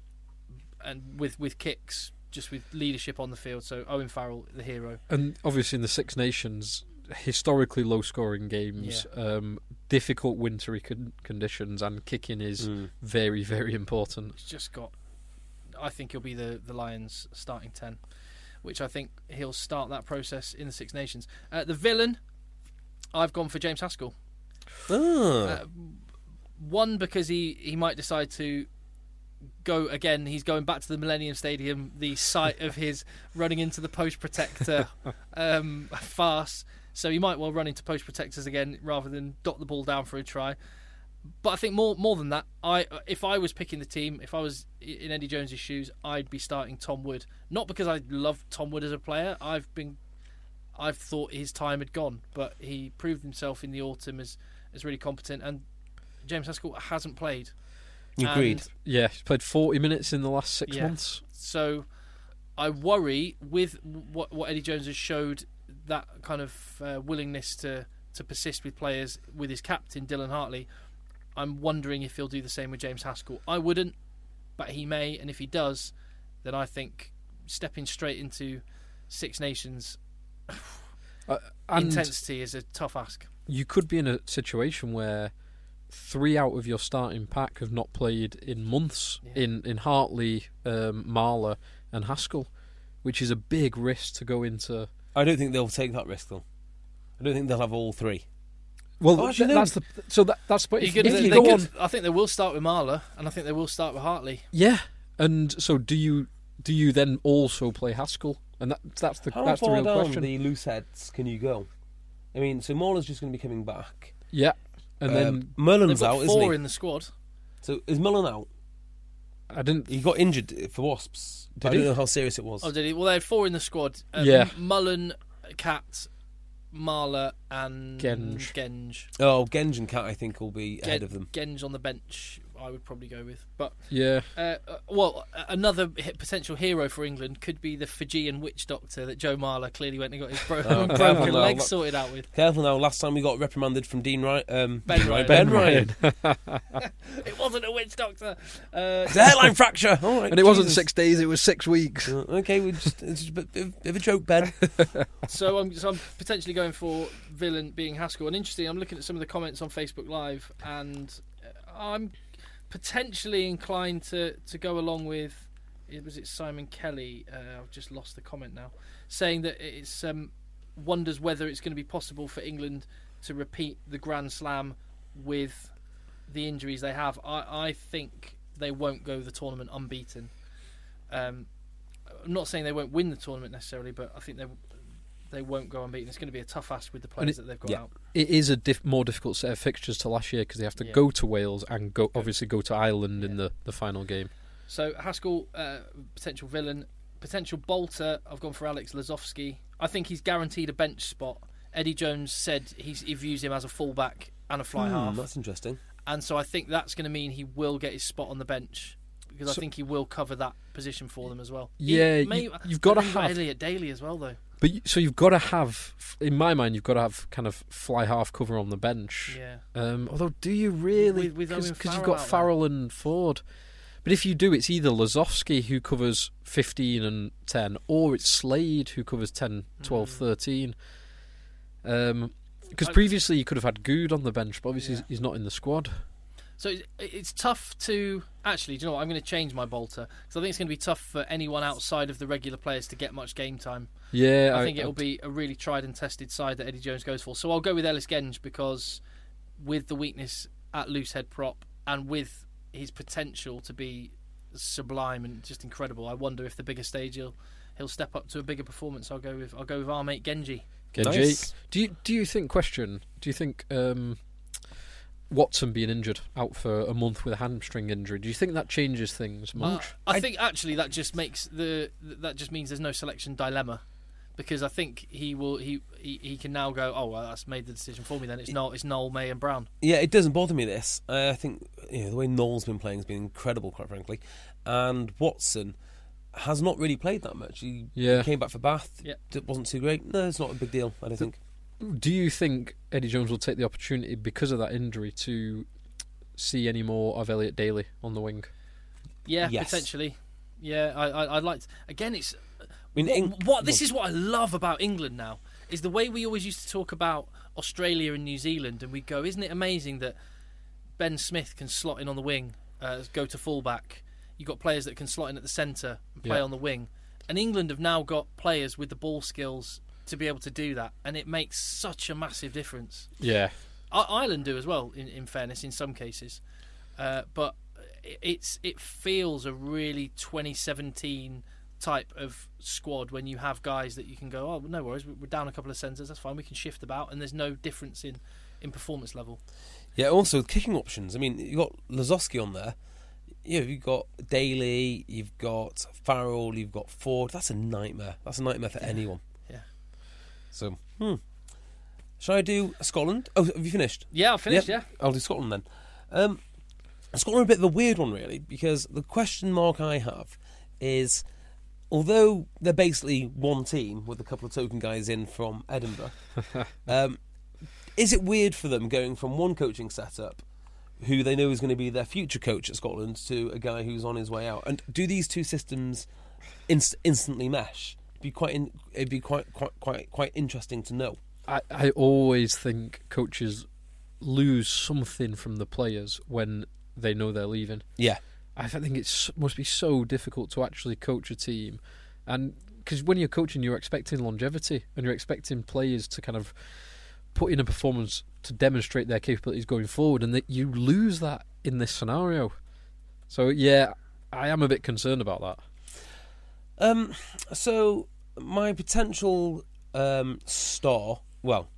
and with with kicks, just with leadership on the field. So Owen Farrell, the hero. And obviously in the Six Nations, historically low-scoring games, yeah. um, difficult wintry con- conditions, and kicking is mm. very, very important. He's just got... I think he'll be the, the Lions' starting ten, which I think he'll start that process in the Six Nations. Uh, the villain, I've gone for James Haskell. Oh. Uh, one, because he, he might decide to go again. He's going back to the Millennium Stadium, the site of his running into the post protector um, farce. So he might well run into post protectors again rather than dot the ball down for a try. But I think more more than that, I if I was picking the team, if I was in Eddie Jones's shoes, I'd be starting Tom Wood. Not because I love Tom Wood as a player. I've been, I've thought his time had gone, but he proved himself in the autumn as as really competent. And James Haskell hasn't played. Agreed. And, yeah, he's played forty minutes in the last six yeah. months. So I worry with what what Eddie Jones has showed, that kind of uh, willingness to to persist with players with his captain Dylan Hartley. I'm wondering if he'll do the same with James Haskell. I wouldn't, but he may, and if he does, then I think stepping straight into Six Nations uh, and intensity is a tough ask. You could be in a situation where three out of your starting pack have not played in months, yeah. in, in Hartley, um, Marler and Haskell, which is a big risk to go into. I don't think they'll take that risk, though. I don't think they'll have all three. Well, oh, actually, that's no. the so that that's but if, could, if they, you they go could, on, I think they will start with Marler, and I think they will start with Hartley. Yeah, and so do you? Do you then also play Haskell? And that, that's the How that's the far real down question. The loose heads can you go? I mean, so Marler's just going to be coming back. Yeah, and um, then Mullen's they've got out, four isn't he? in the squad. So is Mullen out? I didn't. He got injured for Wasps. Did I he? don't know how serious it was. Oh, did he? Well, they had four in the squad. Um, Yeah. Mullen, Cat, Marler, and Genge. Genge. Oh, Genge and Cat, I think, will be Gen- ahead of them. Genge on the bench, I would probably go with. But Yeah, uh, uh, well, uh, another hi- potential hero for England could be the Fijian witch doctor that Joe Marler clearly went and got his bro- Oh, broken careful now. leg sorted out with. Careful now. Last time we got reprimanded from Dean Ryan. Um, Ben Dean Ryan. Ben, Ben Ryan. It wasn't a witch doctor. Uh, It's a hairline fracture. All right, and it wasn't Jesus. six days; it was six weeks. Uh, okay, we just it's just a bit, bit of- bit of a joke, Ben. So I'm, so I'm potentially going for villain being Haskell. And interesting, I'm looking at some of the comments on Facebook Live, and uh, I'm potentially inclined to, to go along with, it was it Simon Kelly, uh, I've just lost the comment now, saying that it's um, wonders whether it's going to be possible for England to repeat the Grand Slam with the injuries they have. I, I think they won't go the tournament unbeaten. Um, I'm not saying they won't win the tournament necessarily, but I think they they won't go unbeaten. It's going to be a tough ask with the players it, that they've got yeah. out. It is a diff- more difficult set of fixtures to last year because they have to Yeah. go to Wales and go obviously go to Ireland Yeah. in the, the final game. So Haskell, uh, potential villain, potential bolter. I've gone for Alex Lazowski. I think he's guaranteed a bench spot. Eddie Jones said he's, he views him as a fullback and a fly Hmm, half, that's interesting. and so I think that's going to mean he will get his spot on the bench because So- I think he will cover that position for them as well. Yeah, He may- you- you've gotta I think he's got have- Elliot Daly as well, though. But you, so you've got to have, in my mind, you've got to have kind of fly half cover on the bench. Yeah. Um, although, do you really? With- with Owen Because you've Farrell got out there. Farrell and Ford. But if you do, it's either Lazowski who covers fifteen and ten, or it's Slade who covers ten, twelve, Mm. thirteen. Um, because I- previously you could have had Good on the bench, but obviously Yeah. he's, he's not in the squad. So it- it's tough to actually. Do you know what? I'm going to change my bolter because I think it's going to be tough for anyone outside of the regular players to get much game time. Yeah, I think it'll be a really tried and tested side that Eddie Jones goes for. So I'll go with Ellis Genge because with the weakness at loose head prop and with his potential to be sublime and just incredible, I wonder if the bigger stage he'll he'll step up to a bigger performance. I'll go with I'll go with our mate Genji. Genji. Nice. Do you do you think? Question. Do you think um, Watson being injured out for a month with a hamstring injury? Do you think that changes things much? Uh, I think actually that just makes the that just means there's no selection dilemma. Because I think he will, he, he he can now go. Oh, well, that's made the decision for me. Then it's not. It's Noel, May, and Brown. Yeah, it doesn't bother me. This uh, I think you know, the way Noel's been playing has been incredible, quite frankly, and Watson has not really played that much. He Yeah. came back for Bath. Yeah. It wasn't too great. No, it's not a big deal. I don't think. Do you think Eddie Jones will take the opportunity because of that injury to see any more of Elliot Daly on the wing? Yeah, Yes. potentially. Yeah, I, I I'd like to. Again, it's I mean, what, Eng- what this is what I love about England now is the way we always used to talk about Australia and New Zealand, and we go, isn't it amazing that Ben Smith can slot in on the wing, uh, go to fullback. You've got players that can slot in at the centre and play Yeah. on the wing, and England have now got players with the ball skills to be able to do that, and it makes such a massive difference. Yeah. I- Ireland do as well, in, in fairness, in some cases, uh, but it's it feels a really twenty seventeen type of squad when you have guys that you can go, oh, no worries, we're down a couple of centres, that's fine, we can shift about, and there's no difference in, in performance level. Yeah, also kicking options. I mean, you've got Lazowski on there. You know, you've got Daly, you've got Farrell, you've got Ford. That's a nightmare. That's a nightmare for anyone. Yeah. So, hmm. Shall I do Scotland? Oh, have you finished? Yeah, I'll finish, Yep, yeah. I'll do Scotland then. Um, Scotland are a bit of a weird one, really, because the question mark I have is, although they're basically one team with a couple of token guys in from Edinburgh, um, is it weird for them going from one coaching setup, who they know is going to be their future coach at Scotland, to a guy who's on his way out? And do these two systems inst- instantly mesh? It'd be quite, in- it'd be quite, quite, quite, quite interesting to know. I, I always think coaches lose something from the players when they know they're leaving. Yeah. I think it must be so difficult to actually coach a team, and because when you're coaching, you're expecting longevity and you're expecting players to kind of put in a performance to demonstrate their capabilities going forward, and that you lose that in this scenario. So yeah, I am a bit concerned about that. Um. So my potential um, star, well,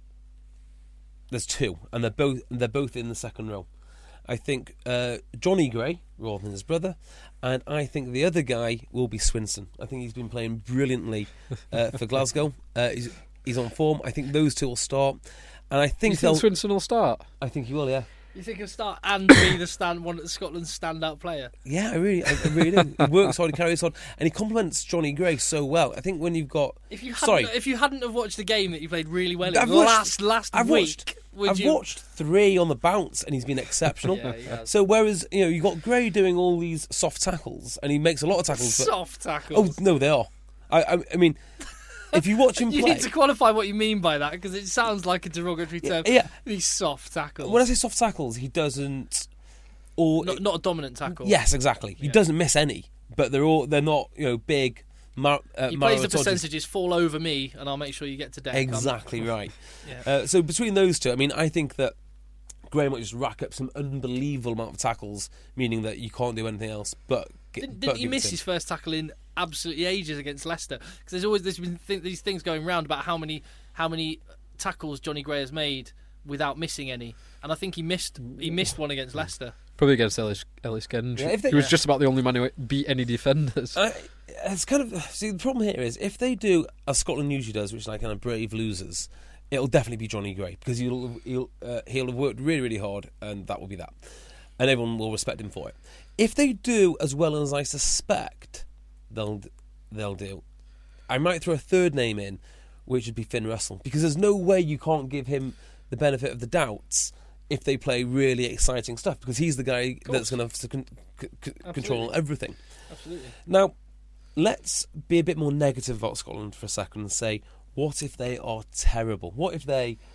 there's two, and they're both they're both in the second row. I think uh, Johnny Gray, rather than his brother, and I think the other guy will be Swinson. I think he's been playing brilliantly uh, for Glasgow. Uh, he's, he's on form. I think those two will start, and I think You they'll. think Swinson will start? I think he will. Yeah, You think he'll start and be the stand one of Scotland's standout player? yeah. I really, I, I really do. He works hard, he carries on, and he complements Johnny Gray so well. I think when you've got, If you sorry, hadn't, if you hadn't have watched the game that you played really well in I've watched- last last I've week, watched. would I've you? watched three on the bounce, and he's been exceptional. Yeah, he has. So whereas you know you got Gray doing all these soft tackles, and he makes a lot of tackles. But, Soft tackles. oh no, they are. I, I, I mean, if you watch him You play, need to qualify what you mean by that because it sounds like a derogatory term. yeah. These soft tackles. When I say soft tackles, he doesn't. Or not, not a dominant tackle. yes, exactly. He Yeah. doesn't miss any, but they're all they're not you know big. Mar- uh, He plays the Marototis. percentages fall over me, and I'll make sure you get to deck. I'm- Exactly right. Yeah. Uh, so between those two, I mean, I think that Gray might just rack up some unbelievable amount of tackles, meaning that you can't do anything else but. Get, Didn't, but didn't he give it miss to him. his first tackle in absolutely ages against Leicester? Because there's always there's been th- these things going round about how many how many tackles Johnny Gray has made without missing any, and I think he missed he missed one against Leicester. Probably against Ellis, Ellis Genge. Yeah, if they- he was yeah. just about the only man who beat any defenders. I, it's kind of see the problem here is if they do as Scotland usually does, which is like kind of brave losers, it'll definitely be Johnny Gray because he'll he'll uh, he'll have worked really really hard, and that will be that, and everyone will respect him for it. If they do as well as I suspect they'll they'll do, I might throw a third name in, which would be Finn Russell, because there's no way you can't give him the benefit of the doubts if they play really exciting stuff, because he's the guy that's going to have to con- c- c- control everything. Absolutely. Now, let's be a bit more negative about Scotland for a second and say, what if they are terrible? What if they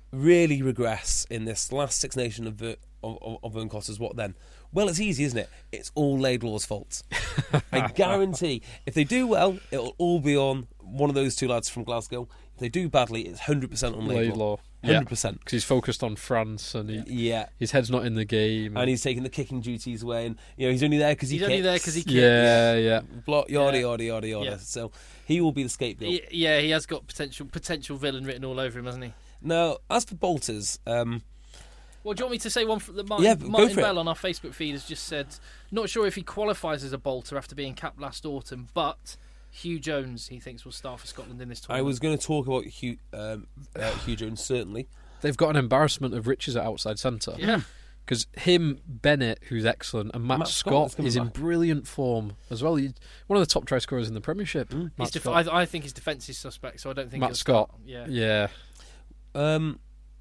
really regress in this last Six Nation of the of, of, of Vern Cotter's, what then? Well, it's easy, isn't it? It's all Laidlaw's fault. I guarantee if they do well, it'll all be on one of those two lads from Glasgow. If they do badly, it's one hundred percent on Laidlaw. Laidlaw. one hundred percent. Because he's focused on France and he, Yeah. his head's not in the game. And he's taking the kicking duties away, and you know he's only there because he He's kicks. only there because he kicks. yeah, yeah. Block, yada, Yeah. yada, yada, yada. Yeah. So he will be the scapegoat. He- yeah, he has got potential potential villain written all over him, hasn't he? Now, as for Bolters, um, Well, do you want me to say one from the Martin, Yeah, go Martin for it. Bell on our Facebook feed has just said, not sure if he qualifies as a bolter after being capped last autumn, but Hugh Jones he thinks will start for Scotland in this I tournament. was going to talk about Hugh, um, uh, Hugh Jones, certainly. They've got an embarrassment of riches at outside centre. Yeah. Because him, Bennett, who's excellent, and Matt, Matt Scott Scott, is coming is in back. brilliant form as well. He's one of the top try scorers in the Premiership. Matt His def- Scott. I, I think his defence is suspect, so I don't think Matt he'll Scott. start. Yeah. Yeah. Um,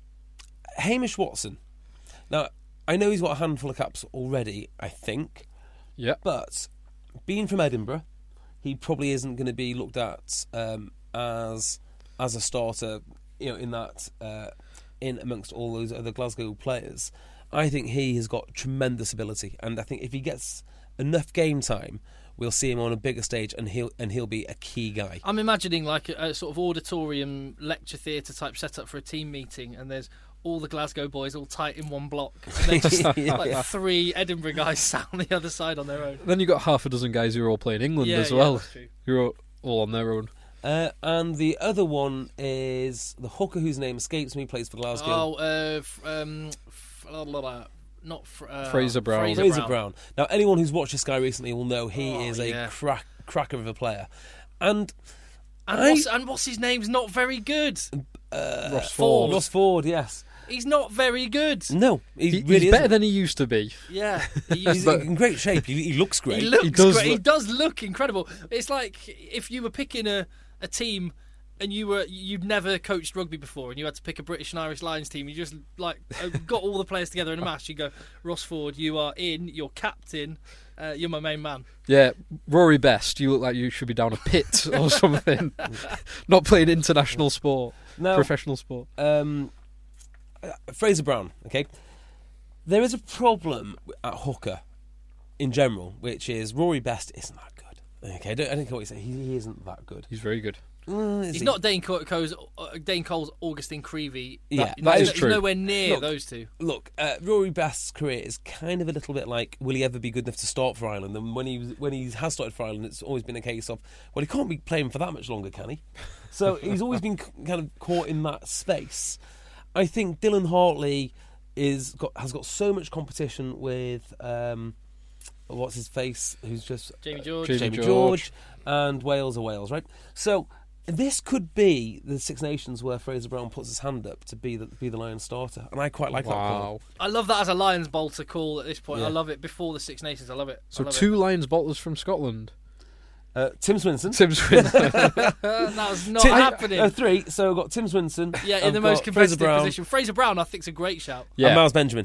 Hamish Watson. Now, I know he's got a handful of caps already, I think, Yeah. but being from Edinburgh, he probably isn't going to be looked at um, as as a starter, you know, in that uh, in amongst all those other Glasgow players. I think he has got tremendous ability, and I think if he gets enough game time, we'll see him on a bigger stage, and he'll and he'll be a key guy. I'm imagining like a, a sort of auditorium lecture theatre type setup for a team meeting, and there's all the Glasgow boys all tight in one block, and then just Yeah. like three Edinburgh guys sat on the other side on their own. Then you've got half a dozen guys who are all playing England Yeah, as yeah, well, that's true. who are all on their own. Uh, and the other one is the hooker whose name escapes me, plays for Glasgow. Oh, uh, f- um, f- blah, blah, blah. not fr- uh, Fraser Brown. Fraser, Fraser Brown. Brown. Now, anyone who's watched this guy recently will know he Oh, is a yeah. crack, cracker of a player. And And, I- what's, and what's his name's not very good. uh, Ross Ford. Ross Ford, yes. He's not very good. No, he, He- really he's better isn't. than he used to be. Yeah, he, He's But- in great shape. He, he looks great. he looks He does great. He look- does look incredible. It's like if you were picking a, a team and you were you'd never coached rugby before and you had to pick a British and Irish Lions team. You just like uh, got all the players together in a match. You go, Ross Ford, you are in. You're captain. Uh, you're my main man. Yeah, Rory Best, you look like you should be down a pit or something. Not playing international sport, Now, professional sport. um, uh, Fraser Brown, okay? There is a problem at hooker in general, which is Rory Best isn't that good. Okay, I don't, I don't care what you say. He, he isn't that good. He's very good. Uh, is He's he? not Dane Co- Cole's, uh, Dane Cole's Augustine Creevy. Yeah, He's that no- is he's true. nowhere near Look, those two. Look, uh, Rory Best's career is kind of a little bit like, will he ever be good enough to start for Ireland? And when he was, when he has started for Ireland, it's always been a case of, well, he can't be playing for that much longer, can he? So he's always been c- kind of caught in that space. I think Dylan Hartley is got, has got so much competition with um, what's his face, who's just Jamie George. Jamie Jamie George. George, and Wales are Wales, right? So this could be the Six Nations where Fraser Brown puts his hand up to be the be the Lions starter, and I quite like that call. Wow. I love that as a Lions bolter call at this point. Yeah. I love it before the Six Nations. I love it. So I love two Lions bottlers from Scotland. Uh, Tim Swinson. Tim Swinson. it. that was not Tim- happening. Uh, three. So I've got Tim Swinson. yeah, in I've the most got Fraser competitive Brown, position. Fraser Brown, I think, is a great shout. and yeah. Miles Benjamin.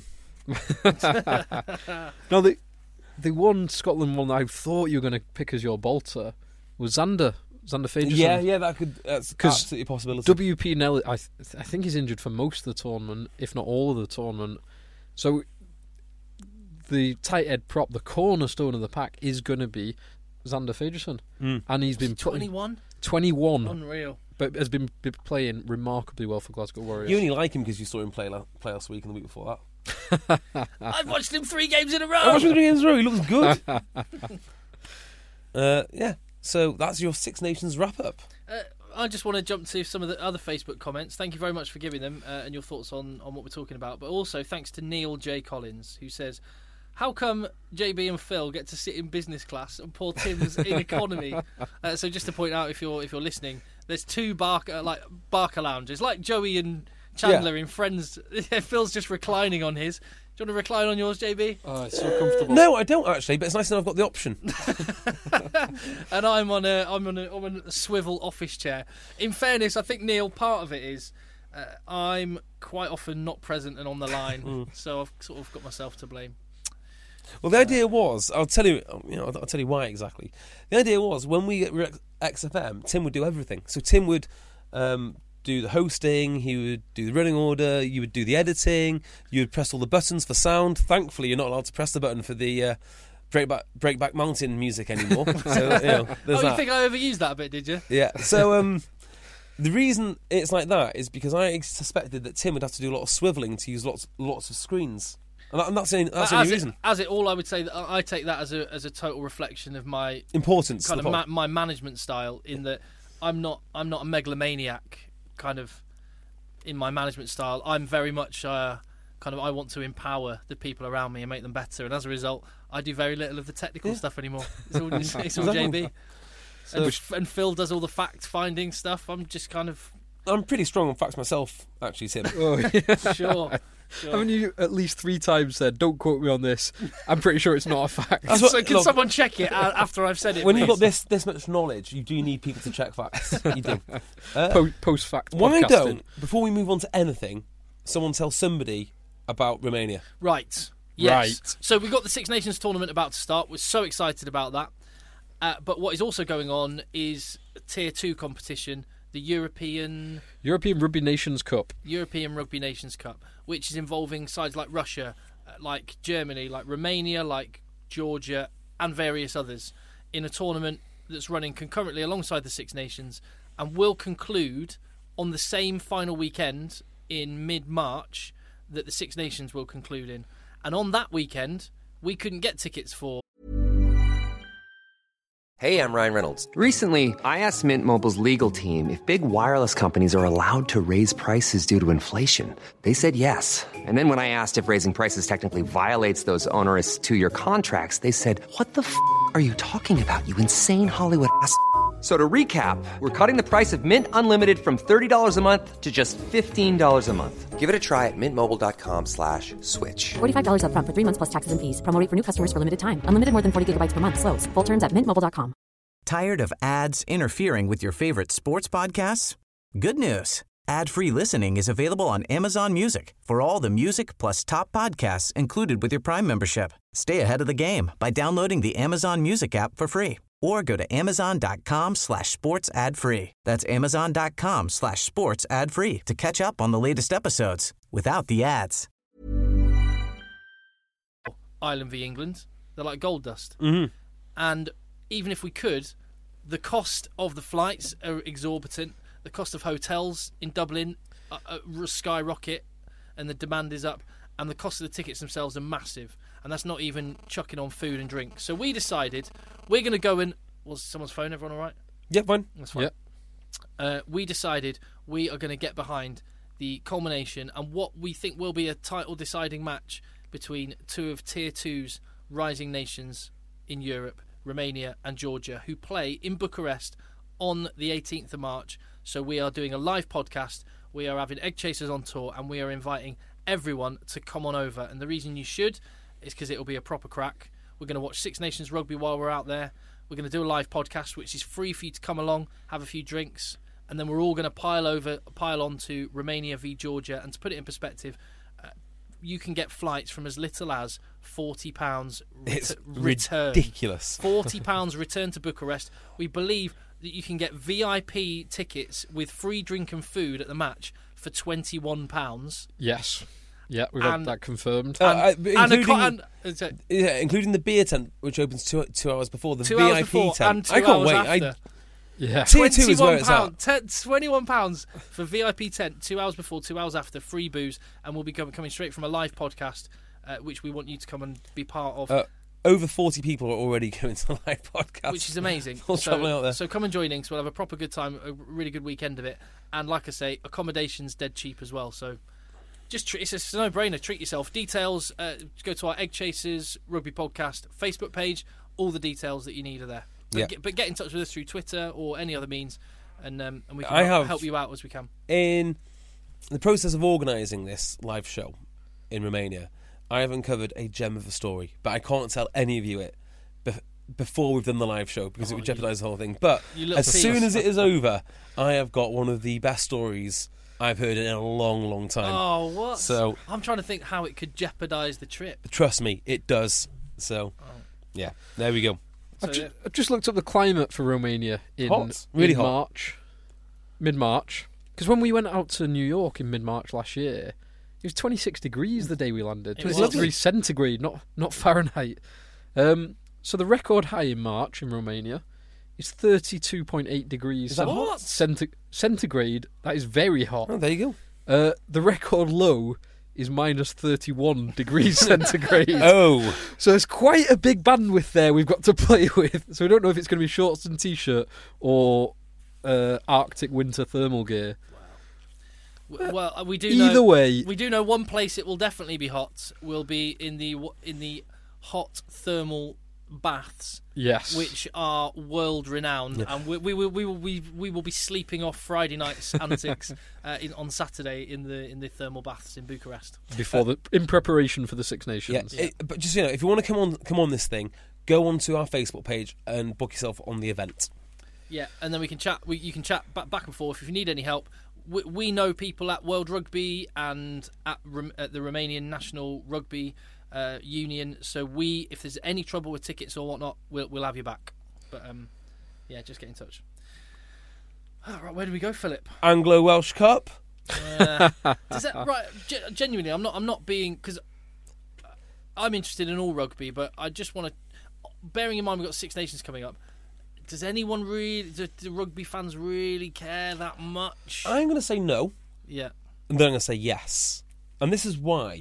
No, the the one Scotland one I thought you were going to pick as your bolter was Xander. Xander Fagerson. Yeah, yeah, that could. That's 'Cause absolutely a possibility. W P Nelly, I, th- I think he's injured for most of the tournament, if not all of the tournament. So the tight head prop, the cornerstone of the pack, is going to be Xander Fagerson. Mm. And he's been putting twenty-one? twenty-one, Unreal. but has been, been playing remarkably well for Glasgow Warriors. You only like him because you saw him play, la- play last week and the week before that. I've watched him three games in a row. I watched him three games in a row. He looks good. uh, yeah. So that's your Six Nations wrap up. Uh, I just want to jump to some of the other Facebook comments. Thank you very much for giving them uh, and your thoughts on, on what we're talking about. But also thanks to Neil J. Collins, who says, how come J B and Phil get to sit in business class and poor Tim's in economy? Uh, so just to point out, if you're if you're listening, there's two Barker like Barker lounges, like Joey and Chandler in Friends. Phil's just reclining on his. Do you want to recline on yours, J B? Oh, it's so comfortable. No, I don't actually, but it's nice to know I've got the option. And I'm on a I'm on a, I'm on a swivel office chair. In fairness, I think Neil, part of it is uh, I'm quite often not present and on the line, so I've sort of got myself to blame. Well, the idea was, I'll tell you, you know, I'll tell you why exactly. The idea was when we get X F M, Tim would do everything. So Tim would um, do the hosting, he would do the running order, you would do the editing, you would press all the buttons for sound. Thankfully, you're not allowed to press the button for the uh, Breakback, Breakback Mountain music anymore. So, you know, there's oh, that. you think I overused that a bit, did you? Yeah. So um, the reason it's like that is because I suspected that Tim would have to do a lot of swivelling to use lots lots of screens. And, that, and that's the only, that's the only as reason. It, as it all, I would say that I take that as a as a total reflection of my Importance. kind to of the ma- pod. my management style. In that I'm not I'm not a megalomaniac kind of in my management style. I'm very much uh, kind of I want to empower the people around me and make them better. And as a result, I do very little of the technical Yeah. stuff anymore. It's all, it's, it's all J B. And, Which- and Phil does all the fact finding stuff. I'm just kind of I'm pretty strong on facts myself, actually, Tim. Oh, yeah. sure. Haven't you at least three times said, don't quote me on this? I'm pretty sure it's not a fact. That's what- So can look, someone check it a- after I've said it? when you've got please? this this much knowledge, you do need people to check facts. You do. Uh, Po- post-fact why podcasting. don't, before we move on to anything, someone tell somebody about Romania? Right. Yes. Right. So we've got the Six Nations tournament about to start. We're so excited about that. Uh, but what is also going on is a Tier two competition, the European European Rugby Nations Cup. European Rugby Nations Cup, which is involving sides like Russia, uh, like Germany, like Romania, like Georgia, and various others in a tournament that's running concurrently alongside the Six Nations and will conclude on the same final weekend in mid-March that the Six Nations will conclude in. And on that weekend, we couldn't get tickets for. Hey, I'm Ryan Reynolds. Recently, I asked Mint Mobile's legal team if big wireless companies are allowed to raise prices due to inflation. They said yes. And then when I asked if raising prices technically violates those onerous two-year contracts, they said, "What the f*** are you talking about, you insane Hollywood ass f- So to recap, we're cutting the price of Mint Unlimited from thirty dollars a month to just fifteen dollars a month. Give it a try at mintmobile.com slash switch. forty-five dollars up front for three months plus taxes and fees. Promo rate for new customers for limited time. Unlimited more than forty gigabytes per month. Slows full terms at mint mobile dot com. Tired of ads interfering with your favorite sports podcasts? Good news. Ad-free listening is available on Amazon Music for all the music plus top podcasts included with your Prime membership. Stay ahead of the game by downloading the Amazon Music app for free or go to amazon.com slash sports ad free. That's amazon.com slash sports ad free to catch up on the latest episodes without the ads. Ireland v England. They're like gold dust. Mm-hmm. And even if we could, the cost of the flights are exorbitant. The cost of hotels in Dublin uh, uh, skyrocket, and the demand is up. And the cost of the tickets themselves are massive. And that's not even chucking on food and drink. So we decided we're going to go and... Was someone's phone? Everyone all right? Yeah, fine. That's fine. Yep. Uh, we decided we are going to get behind the culmination and what we think will be a title-deciding match between two of Tier two's rising nations in Europe, Romania and Georgia, who play in Bucharest on the eighteenth of March. So we are doing a live podcast. We are having Egg Chasers on tour, and we are inviting everyone to come on over. And the reason you should is because it will be a proper crack. We're going to watch Six Nations rugby while we're out there. We're going to do a live podcast, which is free for you to come along, have a few drinks, and then we're all going to pile over, pile on to Romania v Georgia. And to put it in perspective, uh, you can get flights from as little as forty pounds ret- It's return. ridiculous. forty pounds return to Bucharest. We believe that you can get V I P tickets with free drink and food at the match for twenty-one pounds. Yes. Yeah, we've And- had that confirmed. Uh, uh, And, a including, co- and, uh, so- yeah, including the beer tent, which opens two two hours before the two V I P hours before tent. and two I can't hours wait. after. I, yeah. Tier two is where it's pound, at. ten, twenty-one pounds for V I P tent, two hours before, two hours after, free booze, and we'll be coming, coming straight from a live podcast, uh, which we want you to come and be part of, Uh, over forty people are already going to the live podcast. which is amazing. All travelling out So, there. so come and join in, 'cause we'll have a proper good time, a really good weekend of it, and like I say, accommodation's dead cheap as well, so just treat, it's a no-brainer, treat yourself. Details, uh, go to our Egg Chasers Rugby Podcast Facebook page, all the details that you need are there. But, Yeah. get, but get in touch with us through Twitter or any other means, and um, and we can I help, have- help you out as we can. In the process of organising this live show in Romania, I have uncovered a gem of a story, but I can't tell any of you it bef- before we've done the live show because it would Oh, you- jeopardise the whole thing. But you little as piece. soon as it is over, I have got one of the best stories I've heard in a long, long time. Oh, what? So- I'm trying to think how it could jeopardise the trip. Trust me, it does. So, yeah, there we go. So, I've, ju- yeah. I've just looked up the climate for Romania in, Hot. Really in hot. March, mid-March. Because when we went out to New York in mid-March last year, it was twenty-six degrees the day we landed. It twenty-six was. degrees centigrade, not not Fahrenheit. Um, so the record high in March in Romania is thirty-two point eight degrees Is that hot? centi- centigrade. That is very hot. Oh, there you Uh, the record low is minus thirty-one degrees centigrade. go. Oh, So there's quite a big bandwidth there we've got to play with. So we don't know if it's going to be shorts and t-shirt or uh, Arctic winter thermal gear. W- Well, we do Either know, way- we do know one place it will definitely be hot. Will be in the w- in the hot thermal baths, Yes. which are world renowned, and we, we, we, we will we, we will be sleeping off Friday night's antics uh, in, on Saturday in the in the thermal baths in Bucharest. Before the in preparation for the Six yeah. Nations. It, but just you know, if you want to come on, come on this thing, go onto our Facebook page and book yourself on the event. Yeah, and then we can chat. We, you can chat back, back and forth if you need any help. We, we know people at World Rugby and at, Rom- at the Romanian National Rugby uh, Union. So we, if there's any trouble with tickets or whatnot, we'll we'll have you back. But um, yeah, just get in touch. Oh, right, where do we go, Philip? Anglo Welsh Cup. Uh, does that right? Ge- genuinely, I'm not. I'm not being because I'm interested in all rugby, but I just want to. Bearing in mind we've got Six Nations coming up. Does anyone really? Do, do rugby fans really care that much? I'm going to say no, Yeah. and then I'm going to say yes, and this is why.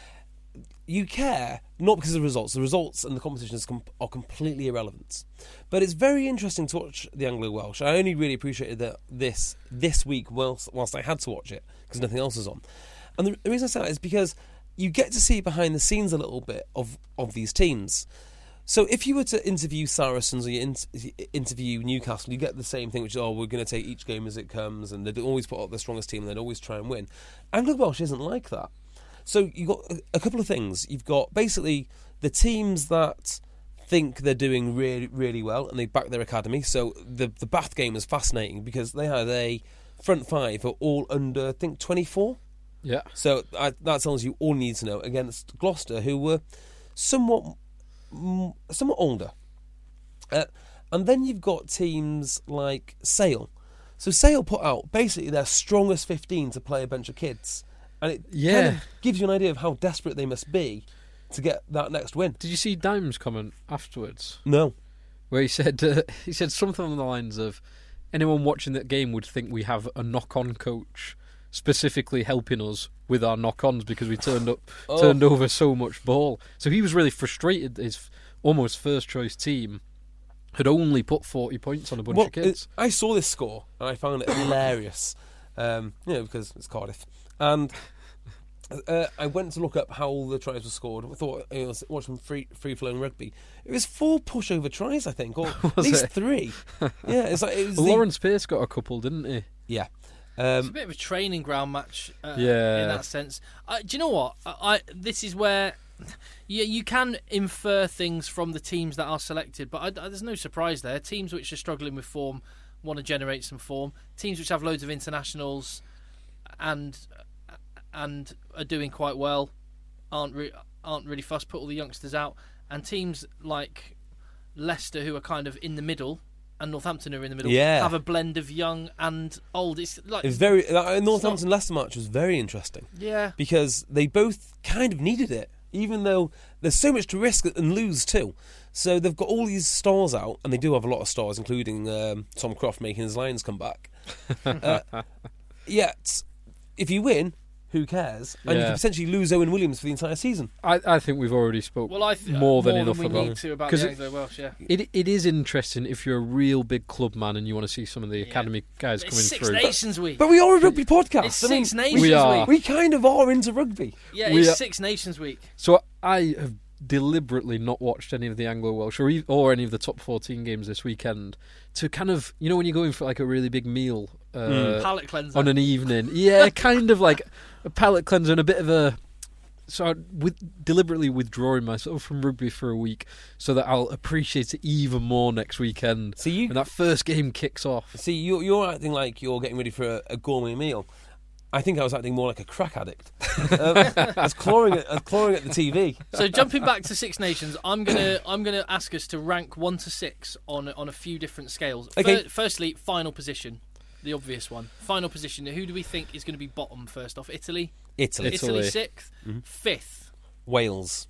You care not because of the results. The results and the competitions com- are completely irrelevant. But it's very interesting to watch the Anglo Welsh. I only really appreciated that this this week whilst, whilst I had to watch it because nothing else was on. And the, the reason I say that is because you get to see behind the scenes a little bit of, of these teams. So if you were to interview Saracens or you in- interview Newcastle, you get the same thing, which is, oh, we're going to take each game as it comes, and they'd always put up their strongest team and they'd always try and win. Anglo Welsh isn't like that. So you've got a couple of things. You've got basically the teams that think they're doing really, really well and they back their academy. So the the Bath game is fascinating because they had a front five are all under, I think, twenty-four. Yeah. So I, that tells you all you need to know against Gloucester, who were somewhat mm, somewhat older. Uh, and then you've got teams like Sale. So Sale put out basically their strongest fifteen to play a bunch of kids. And it Yeah. kind of gives you an idea of how desperate they must be to get that next win. Did you see Dime's comment afterwards, No. where he said uh, he said something along the lines of, anyone watching that game would think we have a knock-on coach specifically helping us with our knock-ons because we turned up Oh. turned over so much ball. So he was really frustrated that his almost first-choice team had only put forty points on a bunch Well, of kids. it- I saw this score and I found it hilarious. Um, you know, because it's Cardiff. And uh, I went to look up how all the tries were scored. I thought, you know, I was watching free free flowing rugby. It was four pushover tries, I think, or at Was least it? three. Yeah, it's like it was Well, the- Lawrence Pierce got a couple, didn't he? Yeah. It's a Um, bit of a training ground match, uh, Yeah. in that sense. Uh, do you know what? I, I this is where you you can infer things from the teams that are selected, but I, I, there's no surprise there. Teams which are struggling with form want to generate some form. Teams which have loads of internationals and and are doing quite well aren't re- aren't really fussed. Put all the youngsters out, and teams like Leicester, who are kind of in the middle, and Northampton are in the middle, Yeah. have a blend of young and old. It's like it was very that Northampton Leicester match was very interesting yeah. because they both kind of needed it, even though there's so much to risk and lose too. So they've got all these stars out, and they do have a lot of stars, including um, Tom Croft making his Lions come back. uh, yet, if you win, who cares? And you Yeah. could potentially lose Owen Williams for the entire season. I, I think we've already spoke Well, I th- more than more enough we about need to about 'cause the it- Anglo Welsh. Yeah, It it is interesting if you're a real big club man and you want to see some of the Yeah. academy guys it's coming Six through. Nations Week. But we are a rugby podcast. It's I mean, Six Nations we are. Week. We kind of are into rugby. Yeah, we it's are- Six Nations Week. So I have deliberately not watched any of the Anglo Welsh or, e- or any of the top fourteen games this weekend to kind of, you know, when you're going for like a really big meal uh, Palate cleanser. on an evening, yeah, kind of like a palate cleanser and a bit of a. So I with deliberately withdrawing myself from rugby for a week so that I'll appreciate it even more next weekend. So you, when that first game kicks off. see, you're, you're acting like you're getting ready for a, a gourmet meal. I think I was acting more like a crack addict. um, I was clawing at, I was clawing at the T V. So jumping back to Six Nations, I'm gonna I'm gonna ask us to rank one to six on on a few different scales. Okay. Fir- firstly, final position. the obvious one. Final position. Who do we think is going to be bottom first off? Italy? Italy. Italy. Italy sixth. Mm-hmm. Fifth. Wales.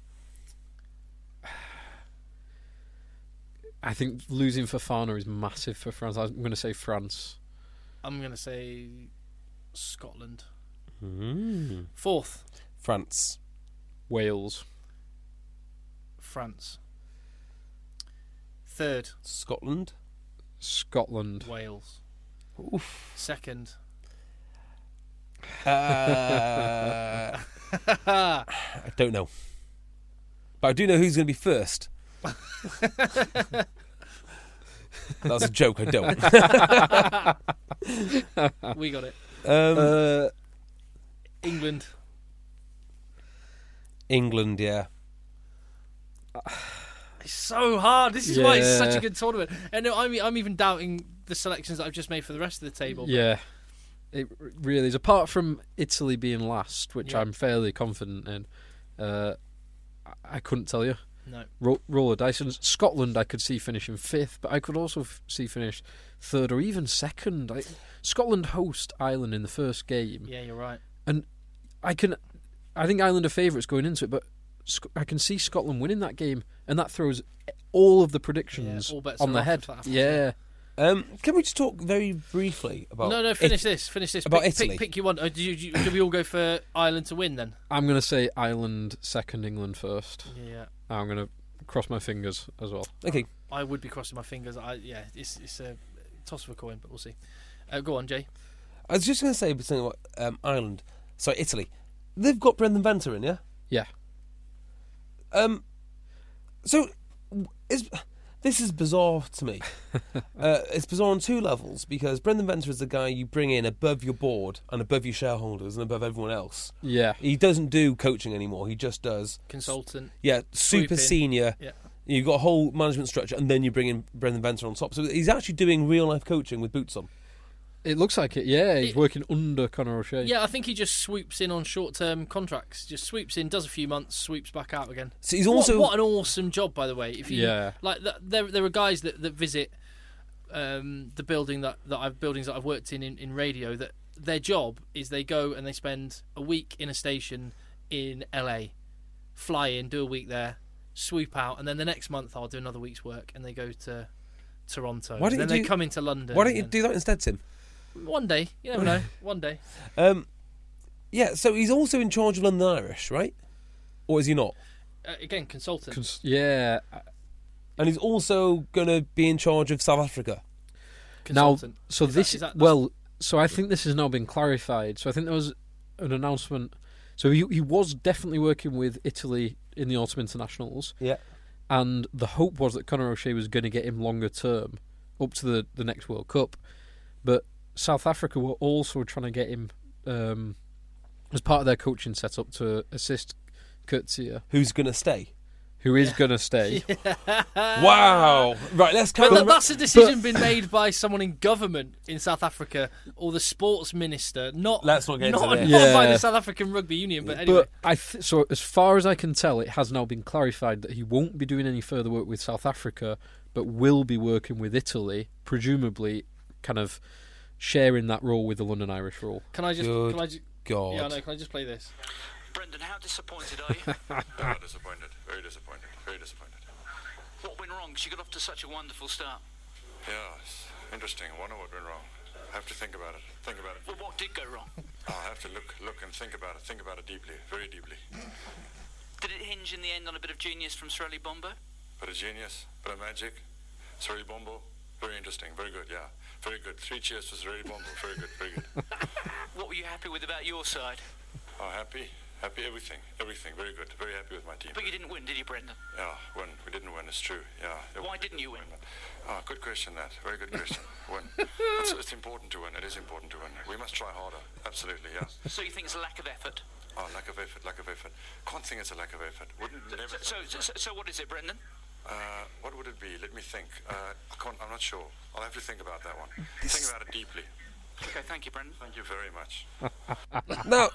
I think losing Fofana is massive for France. I'm going to say France. I'm going to say Scotland. Mm. Fourth. France. Wales. France. Third. Scotland. Scotland. Wales. Oof. Second. Uh, I don't know. But I do know who's going to be first. That was a joke, I don't. We got it. Um, Uh, England. England, yeah. It's so hard. This is why it's such Yeah. a good tournament. And no, I'm, I'm even doubting the selections that I've just made for the rest of the table. yeah. It r- really is. Apart from Italy being last, which Yeah. I'm fairly confident in, uh, I-, I couldn't tell you. No. Ro- roll of dice. And Scotland, I could see finishing fifth, but I could also f- see finish third or even second. I, Scotland host Ireland in the first game, Yeah, you're right. and I can, I think Ireland are favourites going into it, but Sc- I can see Scotland winning that game, and that throws all of the predictions Yeah, all bets on are the off head. if that happens, Yeah. Um, can we just talk very briefly about... no, no, finish It- this. Finish this. about pick, Italy. Pick, pick you want. Uh, do, you, do, you- do we all go for Ireland to win then? I'm going to say Ireland second, England first. Yeah. I'm going to cross my fingers as well. Okay. I would be crossing my fingers. I yeah, it's it's a toss of a coin, but we'll see. Uh, go on, Jay. I was just going to say something about um, Ireland. Sorry, Italy. They've got Brendan Venter in, yeah? Yeah. Um, so, is, this is bizarre to me. uh, it's bizarre on two levels, because Brendan Venter is the guy you bring in above your board and above your shareholders and above everyone else. Yeah. He doesn't do coaching anymore. He just does... Consultant. Yeah, super Swoop in. senior. Yeah. You've got a whole management structure, and then you bring in Brendan Venter on top. So he's actually doing real-life coaching with boots on. It looks like it, yeah. He's It- working under Conor O'Shea. Yeah, I think he just swoops in on short-term contracts. Just swoops in, does a few months, swoops back out again. So he's What- also... what, an awesome job, by the way. If you Yeah. like, th- there there are guys that, that visit um, the building that, that I've buildings that I've worked in, in in radio. That their job is they go and they spend a week in a station in L A, fly in, do a week there, swoop out, and then the next month I'll do another week's work, and they go to Toronto. Why don't then you they do- come into London. Why don't you and- do that instead, Tim? One day, you never know. One day. Um, yeah, so he's also in charge of London Irish, right? Or is he not? Uh, again, consultant. Cons- yeah. And he's also going to be in charge of South Africa. consultant. Now, so Is this, that- is that- well, so I think this has now been clarified. So I think there was an announcement. So he, he was definitely working with Italy in the Autumn Internationals, Yeah. and the hope was that Conor O'Shea was going to get him longer term, up to the, the next World Cup. But South Africa were also trying to get him um, as part of their coaching setup to assist Coetzee, Who's going to stay? who is going to stay. Wow. Right, let's But carry that, on. that's a decision been made by someone in government in South Africa or the sports minister, not Let's not get into not, this. not by Yeah. the South African Rugby Union. But anyway, But I th- so as far as I can tell, it has now been clarified that he won't be doing any further work with South Africa, but will be working with Italy, presumably, kind of sharing that role with the London Irish role. can I just? Good Can I just God. yeah, I know. Can I just play this? Brendan, how disappointed are you? Oh, disappointed. Very disappointed. Very disappointed. What went wrong? 'Cause you got off to such a wonderful start. Yeah, it's interesting. I wonder what went wrong. I have to think about it. Think about it. Well, what did go wrong? I'll have to look, look, and think about it. Think about it deeply, very deeply. Did it hinge in the end on a bit of genius from Sreli Bombo? Bit of genius, bit of magic. Sorry, Bombo. Very interesting. Very good. Yeah, very good. Three cheers for Sorry, Bombo. Very good. Very good. What were you happy with about your side? Oh, happy, happy. Everything, everything. Very good. Very happy with my team. But you didn't win, did you, Brendan? Yeah, win. We didn't win. It's true. Yeah. Why didn't you win? Ah, good question. That very good question. Win. It's, it's important to win. It is important to win. We must try harder. Absolutely. Yeah. So you think it's a lack of effort? Oh, lack of effort. Lack of effort. Can't think it's a lack of effort. Wouldn't never. So, so, so, so what is it, Brendan? Uh, what would it be? Let me think. Uh, I can't. I'm not sure. I'll have to think about that one. Think about it deeply. Okay, thank you, Brendan. Thank you very much. Now,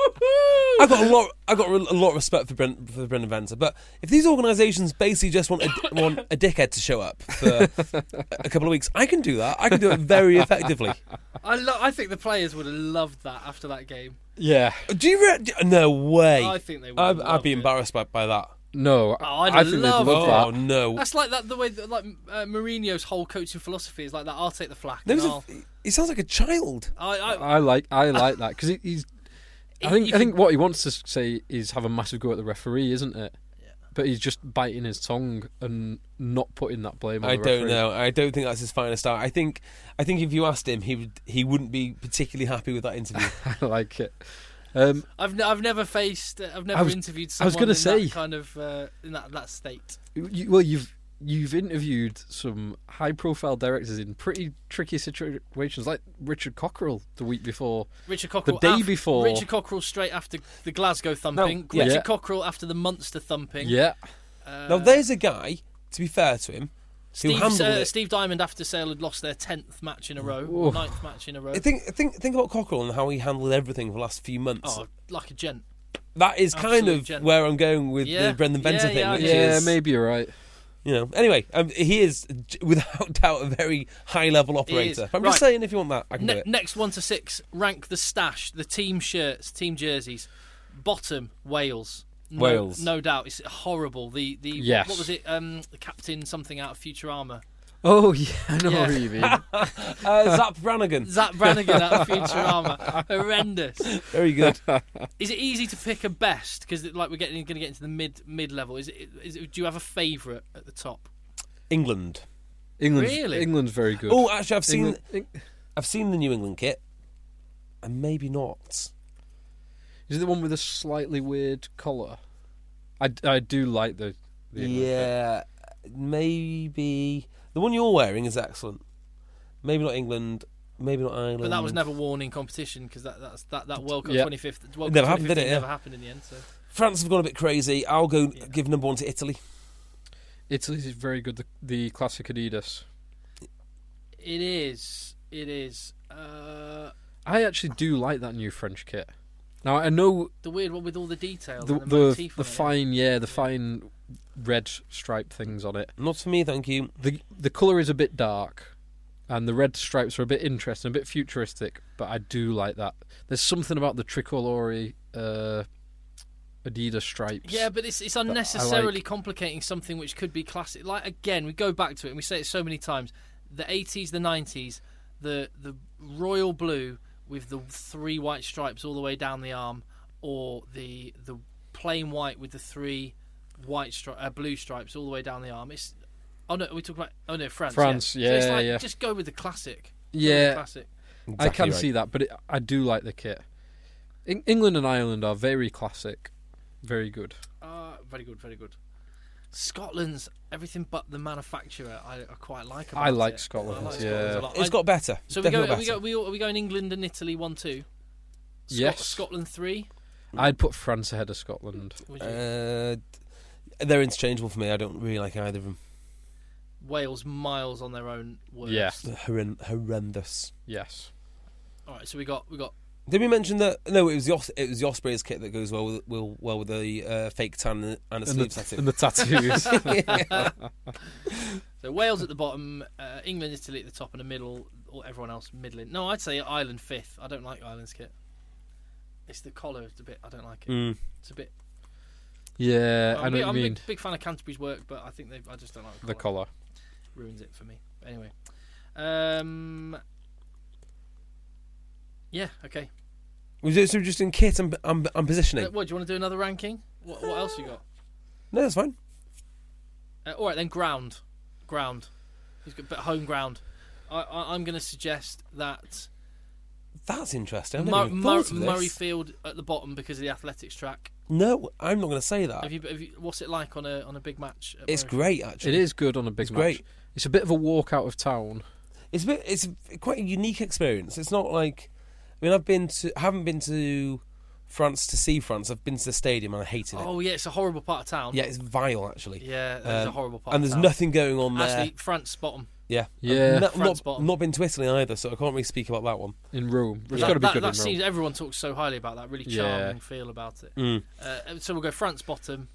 I've got a lot. I've got a lot of respect for Brent, for Brendan Venter, but if these organisations basically just want a, want a dickhead to show up for a couple of weeks, I can do that. I can do it very effectively. I lo- I think the players would have loved that after that game. Yeah. Do you? Re- no way. I think they would. I'd, have I'd be loved it. embarrassed by, by that. No, Oh, I'd I think love they'd love Oh that. no! That's like that. The way that, like uh, Mourinho's whole coaching philosophy is like that. I'll take the flak. No, and he's a- I'll- he sounds like a child. I, I, I like I like that because he, he's. I If think you I think could- what he wants to say is have a massive go at the referee, isn't it? Yeah. But he's just biting his tongue and not putting that blame on I the don't referee. know. I don't think that's his finest art. I think. I think if you asked him, he would. He wouldn't be particularly happy with that interview. I like it. Um, I've, n- I've never faced. Uh, I've never was- interviewed I was someone gonna in say- that kind of uh, in that, that state. you, well, you've you've interviewed some high-profile directors in pretty tricky situations, like Richard Cockerell the week before. Richard Cockerell day af- before- Richard Cockerell straight after the Glasgow thumping. No, yeah. Richard Yeah. Cockerell after the Munster thumping. Yeah, Uh, Now, there's a guy. To be fair to him, who Steve, handled uh, it. Steve Diamond after Sale had lost their tenth match in a row, or Oof. ninth match in a row. I think think think about Cockerell and how he handled everything for the last few months. Oh, like a gent. that is kind absolute of gent. where I'm going with Yeah. the Brendan Venter Yeah, thing, yeah, which yeah, is maybe you're right. you know. Anyway, um, he is j- without doubt a very high level is. operator. But I'm Right. just saying, if you want that, I can do Ne- it. next one to six, rank the stash, the team shirts, team jerseys. Bottom, Wales. No, Wales. no doubt, it's horrible. The the Yes. what was it? Um, the captain something out of Futurama. Oh yeah, I know Yeah. what you mean. Uh, Zap Brannigan, Zach Brannigan out of Futurama. Horrendous. very good. Is it easy to pick a best? Because like we're getting going to get into the mid mid level. Is it, is it? Do you have a favourite at the top? England. England's, Really? England's very good. Oh, actually, I've seen England, I've seen the New England kit, and maybe not. is it the one with a slightly weird collar? I, I do like the. the England kit. Yeah, maybe the one you're wearing is excellent. Maybe not England. Maybe not Ireland. But that was never worn in competition because that that's that, that World Cup Yeah. twenty-fifth. World It never Cup happened, did it? twenty fifteen Yeah. Never happened in the end. So France have gone a bit crazy. I'll go Yeah. give number one to Italy. Italy's very good. The, the classic Adidas. it is. It is. Uh, I actually do like that new French kit. Now I know the weird one with all the details. the and the, the, motif the on it. fine yeah the fine red stripe things on it. Not for me, thank you. the The colour is a bit dark, and the red stripes are a bit interesting, a bit futuristic. But I do like that. There's something about the tricolore uh, Adidas stripes. Yeah, but it's it's I unnecessarily like. complicating something which could be classic. Like again, we go back to it and we say it so many times. The eighties, the nineties, the the royal blue with the three white stripes all the way down the arm, or the the plain white with the three white stri- uh, blue stripes all the way down the arm. It's oh no, we talk about oh no France. France, yeah, so it's yeah, like, yeah. Just go with the classic. Go with the Yeah. classic. I Exactly can right. see that, but it, I do like the kit. In, England and Ireland are very classic, very good. Uh, very good, very good. Scotland's everything but the manufacturer. I, I quite like. About I like it. Scotland, I like yeah. Scotland's a lot. It's I- got better. So we go, Definitely are we better. go. We, are we going England and Italy one two? Scot- Yes. Scotland three. I'd put France ahead of Scotland. Would you? Uh, they're interchangeable for me. I don't really like either of them. Wales miles on their own worst. Yeah. They're horren- horrendous. Yes. All right. So we got we got Did we mention that? No, it was the Os- it was the Ospreys kit that goes well with well, well with the uh, fake tan and a And sleeve the, tattoo. and the tattoos. so Wales at the bottom, uh, England, Italy at the top, and the middle. Or everyone else middling. No, I'd say Ireland fifth. I don't like Ireland's kit. It's the collar. It's a bit. I don't like it. Mm. It's a bit. yeah, I'm, I a know big, what I'm you a mean. big, big fan of Canterbury's work, but I think they. I just don't like the The collar. collar. Ruins it for me. But anyway. Um. Yeah. Okay. Was it so just in kit and, and, and positioning? Uh, what do you want to do another ranking? What, what else you got? No, that's fine. Uh, all right then. Ground. Ground. He's got but home ground. I, I, I'm going to suggest that That's interesting. I've Mur- never even Mur- thought of this. Murrayfield at the bottom because of the athletics track. No, I'm not going to say that. Have you, have you, what's it like on a on a big match? at It's Murrayfield? great, actually. It is good on a big It's match. great. It's a bit of a walk out of town. It's a bit. It's quite a unique experience. It's not like. I mean, I've been to. I haven't been to France to see France. I've been to the stadium and I hated it. Oh yeah, it's a horrible part of town. Yeah, it's vile actually. Yeah, there's a Um, horrible part. And of there's town. nothing going on there. Actually, France bottom. Yeah, Yeah. I've not, France not, bottom. not been to Italy either, so I can't really speak about that one. In Rome. It's That, got to be that, good that in Rome. seems everyone talks so highly about that. Really charming Yeah. feel about it. Mm. Uh, so we'll go France bottom.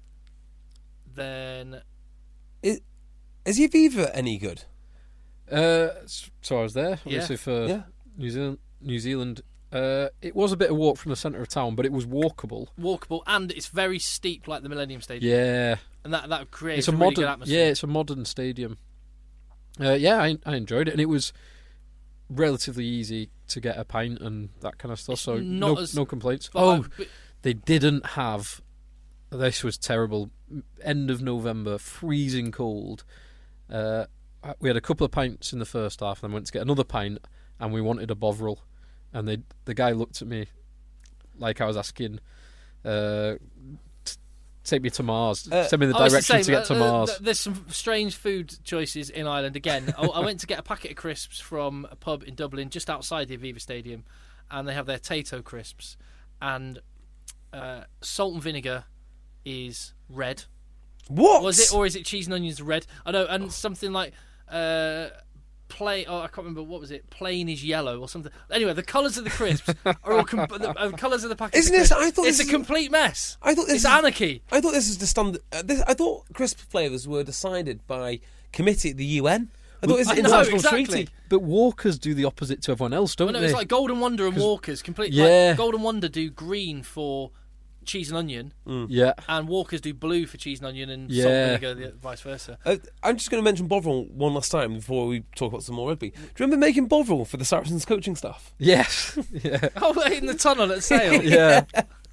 Then Is, is Aviva any good? Uh, so I was there, Yeah. obviously, for Yeah. New Zealand. New Zealand. Uh, it was a bit of walk from the centre of town, but it was walkable. walkable, and it's very steep, like the Millennium Stadium. Yeah. and that that creates It's a a really modern, good atmosphere. yeah, it's a modern stadium. Uh, yeah, I, I enjoyed it, and it was relatively easy to get a pint and that kind of stuff. It's So not no, as- no complaints. but Oh, I- but- they didn't have. This was terrible. End of November, freezing cold. Uh, we had a couple of pints in the first half, and then went to get another pint, and we wanted a Bovril, and they the guy looked at me like I was asking. Uh, Take me to Mars. Uh, Send me the Oh, it's the direction to same. get to Uh, uh, Mars. th- there's some strange food choices in Ireland again. I, I went to get a packet of crisps from a pub in Dublin, just outside the Aviva Stadium, and they have their Tato crisps, and uh, salt and vinegar is red. What Was it, or is it cheese and onions red? I know, and something like uh, plain. Oh, I can't remember what was it. Plain is yellow or something. Anyway, the colours of the crisps are all com- the uh, colours of the packet. Isn't of this- crisps, I thought it's this a is- complete mess. I thought this it's is- anarchy. I thought this was the standard. Uh, this, I thought crisp flavours were decided by committee at the U N. I thought it was I an know, international exactly. treaty. But Walkers do the opposite to everyone else, don't I know, they? it's like Golden Wonder and Walkers. Complete. Yeah. Like Golden Wonder do green for cheese and onion, yeah. and Walkers do blue for cheese and onion, and salt Yeah. and vinegar, the, vice versa. Uh, I'm just going to mention Bovril one last time before we talk about some more rugby. Do you remember making Bovril for the Saracens coaching staff? Yes. yeah. Oh, in the tunnel at Sale. Yeah.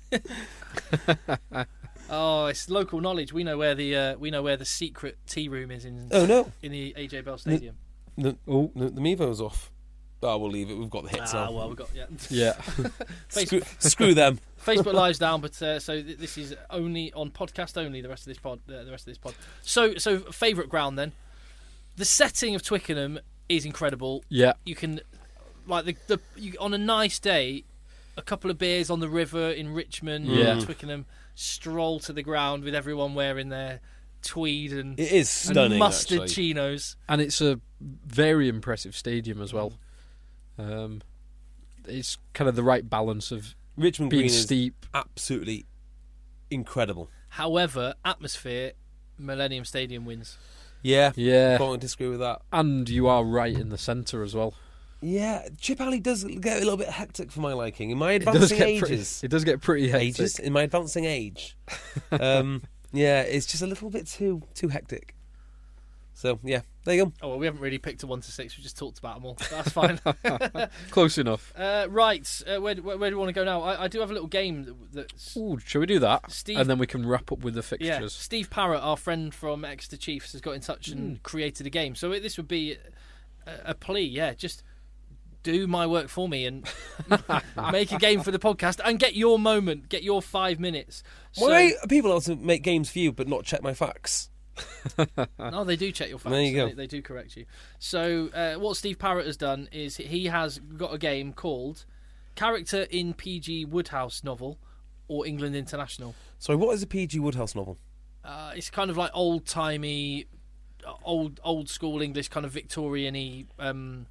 Oh, it's local knowledge. We know where the uh, we know where the secret tea room is in Oh no, in the A J Bell Stadium. the, oh, the, the Mevo's off. Oh, we'll leave it. We've got the hits Ah, now. well, we got yeah. Yeah. Screw, screw them. Facebook Live's down, but uh, so th- this is only on podcast only. The rest of this pod, uh, the rest of this pod. So, so favourite ground then. The setting of Twickenham is incredible. Yeah. You can, like the the you, on a nice day, a couple of beers on the river in Richmond, Yeah. Twickenham, stroll to the ground with everyone wearing their tweed and, It is and stunning. mustard actually. chinos. And it's a very impressive stadium as well. Um, it's kind of the right balance of Richmond being Green is steep. absolutely incredible. However, atmosphere, Millennium Stadium wins. Yeah, Yeah. can't disagree with that. And you are right in the centre as well. Yeah, Chip Alley does get a little bit hectic for my liking. In my It does advancing get pretty, ages, it does get pretty hectic. ages in my advancing age, um, yeah, it's just a little bit too too hectic. So yeah, there you go. Oh well, we haven't really picked a one to six. We just talked about them all. That's fine. Close enough. uh, right, uh, where, where, where do we want to go now? I, I do have a little game that, that's Ooh, shall we do that? Steve- And then we can wrap up with the yeah. fixtures. Steve Parrott, our friend from Exeter Chiefs, has got in touch and created a game. So it, this would be a, a plea. Yeah, just do my work for me and make a game for the podcast and get your moment, get your five minutes. So, Why are people able to make games for you but not check my facts? No, they do check your facts. There you go. They, they do correct you. So, uh, what Steve Parrott has done is he has got a game called Character in P G Woodhouse Novel or England International. Sorry, what is a P G Woodhouse novel? Uh, it's kind of like old timey, old old school English, kind of Victorian-y, um,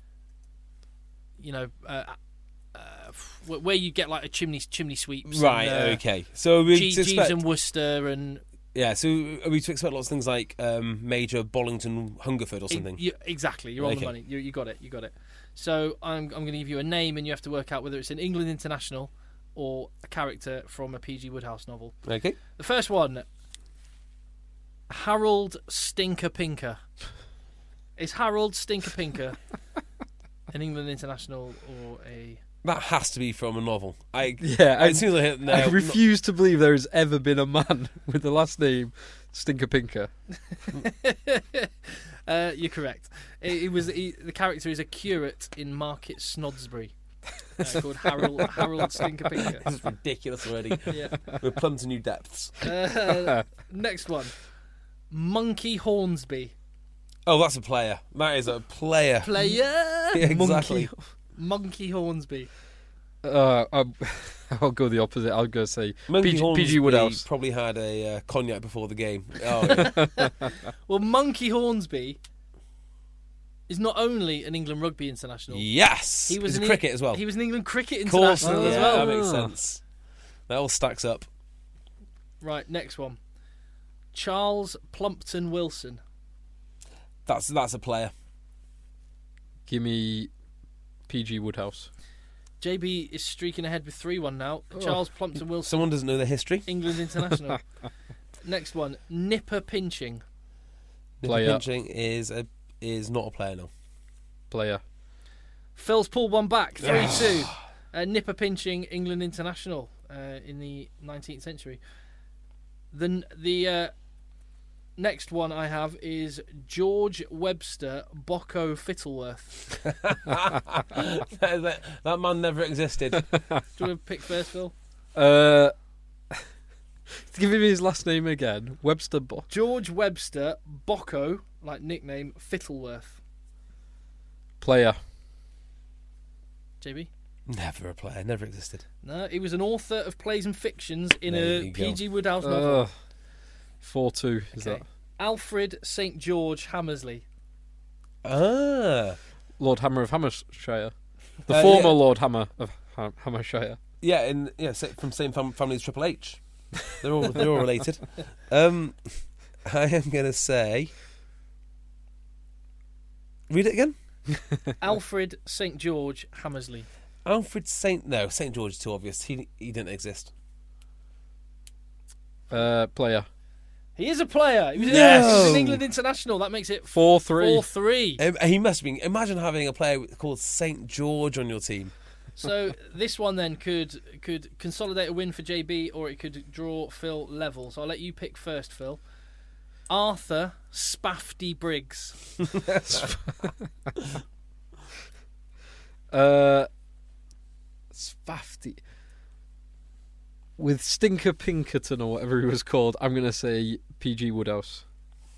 you know, uh, uh, where you get like a chimney chimney sweeps. Right, and, uh, okay. So are we G- to Jeeves expect, and Worcester and yeah, so are we to expect lots of things like um, Major Bollington Hungerford or something? You, exactly, you're on Okay. the money. You, you got it. You got it. So I'm I'm going to give you a name, and you have to work out whether it's an England International or a character from a P G Woodhouse novel. Okay. The first one, Harold Stinker Pinker. Is Harold Stinker Pinker an England International or a? That has to be from a novel. I Yeah, as soon as I hit no, I refuse to believe there has ever been a man with the last name Stinker Pinker. uh, you're correct. It, it was he, the character is a curate in Market Snodsbury, uh, called Harold Harold Stinker Pinker. This is ridiculous already. Yeah. We're plumbed to new depths. Uh, next one, Monkey Hornsby. Oh, that's a player. That is a player. Player. Yeah, exactly. Monkey Hornsby. Uh, I'll, I'll go the opposite. I'll go say Monkey P G, Hornsby P G Woodhouse. probably had a uh, cognac before the game. Oh, yeah. Well, Monkey Hornsby is not only an England rugby international. Yes, he was He's an cricket E- as well. He was an England cricket Of course, international yeah, as well. that makes sense. That all stacks up. Right, next one. Charles Plumpton Wilson. That's that's a player. Give me P G Woodhouse. J B is streaking ahead with three one now. Charles Plumpton Wilson. Someone doesn't know the history. England international. Next one. Nipper Pinching. Player. Pinching is a is not a player now. Player. Phil's pulled one back. three two. uh, Nipper Pinching, England international uh, in the nineteenth century. The, the uh, next one I have is George Webster Bocco Fittleworth. that, that man never existed. Do you want to pick first, Phil? Uh, give me his last name again. Webster Bo- George Webster Bocco, like nickname, Fittleworth. Player. J B? Never a player. Never existed. No, he was an author of plays and fictions in There a you go. P G Woodhouse novel. Uh, four two is Okay. that? Alfred Saint George Hammersley. Ah, Lord Hammer of Hammershire. The Uh, former yeah. Lord Hammer of Ham- Hammershire. yeah, and yeah, sa- from same fam- family as Triple H. They're all they're all related. Um, I am gonna say. Read it again. Alfred Saint George Hammersley. Alfred Saint. No, Saint George is too obvious. He he didn't exist. Uh, player. He is a player. He was, Yes! he was an England international. That makes it four three. four three. Um, he must have been. Imagine having a player called Saint George on your team. So this one then could could consolidate a win for J B, or it could draw Phil level. So I'll let you pick first, Phil. Arthur Spafty Briggs. uh, Spafty. With Stinker Pinkerton or whatever he was called, I'm going to say P G Woodhouse.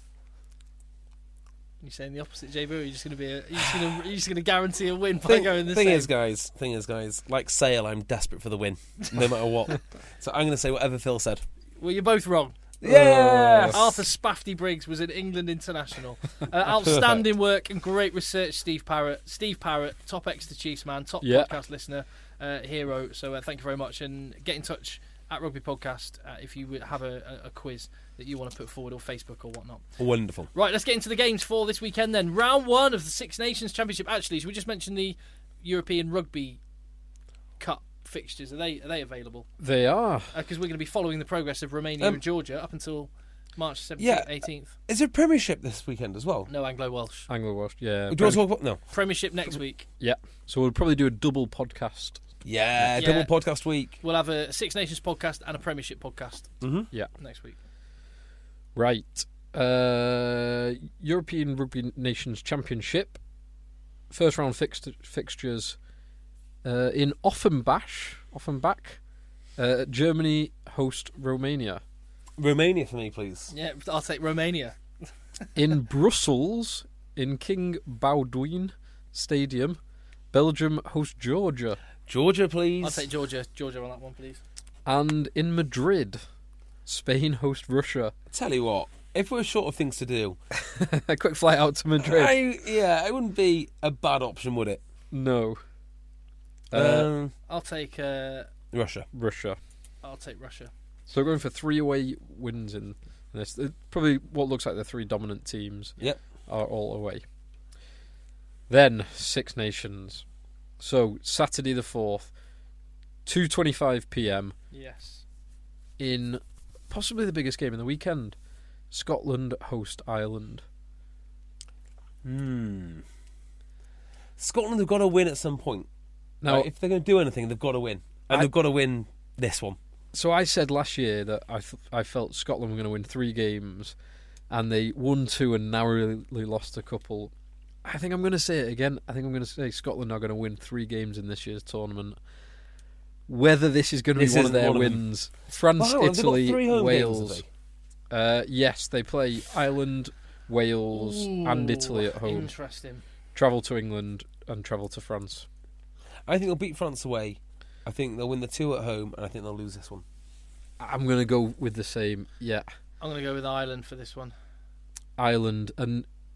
You saying the opposite, J B? Or are you just going to be? A, are you just going to? Are you just going to guarantee a win by Thing, going the thing same? is, guys. Thing is, guys. Like Sale, I'm desperate for the win, no matter what. So I'm going to say whatever Phil said. Well, you're both wrong. Yes! Arthur Spafty Briggs was an England international. Uh, outstanding work and great research, Steve Parrott. Steve Parrott, top Exeter Chiefs man, top Yeah. podcast listener, uh, hero. So uh, thank you very much, and get in touch at Rugby Podcast uh, if you would have a, a, a quiz that you want to put forward, or Facebook or whatnot. Wonderful. Right, let's get into the games for this weekend then. Round one of the Six Nations Championship. Actually, should we just mention the European Rugby Cup fixtures? Are they are they available? They are. Because uh, we're going to be following the progress of Romania Um, and Georgia up until March seventeenth, Yeah. eighteenth. Is there a Premiership this weekend as well? No Anglo-Welsh. Anglo-Welsh, yeah. Do you want to talk about no? Premiership next week. Yeah. So we'll probably do a double podcast. Yeah, Yeah. double podcast week. We'll have a Six Nations podcast and a Premiership podcast Mm-hmm. Yeah. next week. Right. Uh, European Rugby Nations Championship. First round fixed, fixtures uh, in Offenbach. Offenbach. Uh, Germany host Romania. Romania for me, please. Yeah, I'll take Romania. In Brussels, in King Baudouin Stadium, Belgium host Georgia. Georgia, please. I'll take Georgia. Georgia on that one, please. And in Madrid, Spain host Russia. Tell you what, if we're short of things to do, A quick flight out to Madrid. I, yeah, it wouldn't be a bad option, would it? No. Uh, Um, I'll take. Uh, Russia. Russia. I'll take Russia. So we're going for three away wins in this. It- Probably what looks like the three dominant teams Yep. are all away. Then Six Nations. So Saturday the fourth, two twenty-five p.m. Yes. in possibly the biggest game in the weekend. Scotland host Ireland. Hmm. Scotland have got to win at some point. Now, Right, if they're going to do anything, they've got to win, and I- they've got to win this one. so I said last year that I, th- I felt Scotland were going to win three games, and they won two and narrowly lost a couple. I think I'm going to say it again. I think I'm going to say Scotland are going to win three games in this year's tournament. Whether this is going to This be one of isn't their one of them. wins, France, Wow, have they got Italy, three home games, Wales. have uh, yes, they play Ireland, Wales, and Ooh, Italy at home. Interesting. Travel to England and travel to France. I think they'll beat France away. I think they'll win the two at home, and I think they'll lose this one. I'm going to go with the same. Yeah, I'm going to go with Ireland for this one. Ireland, and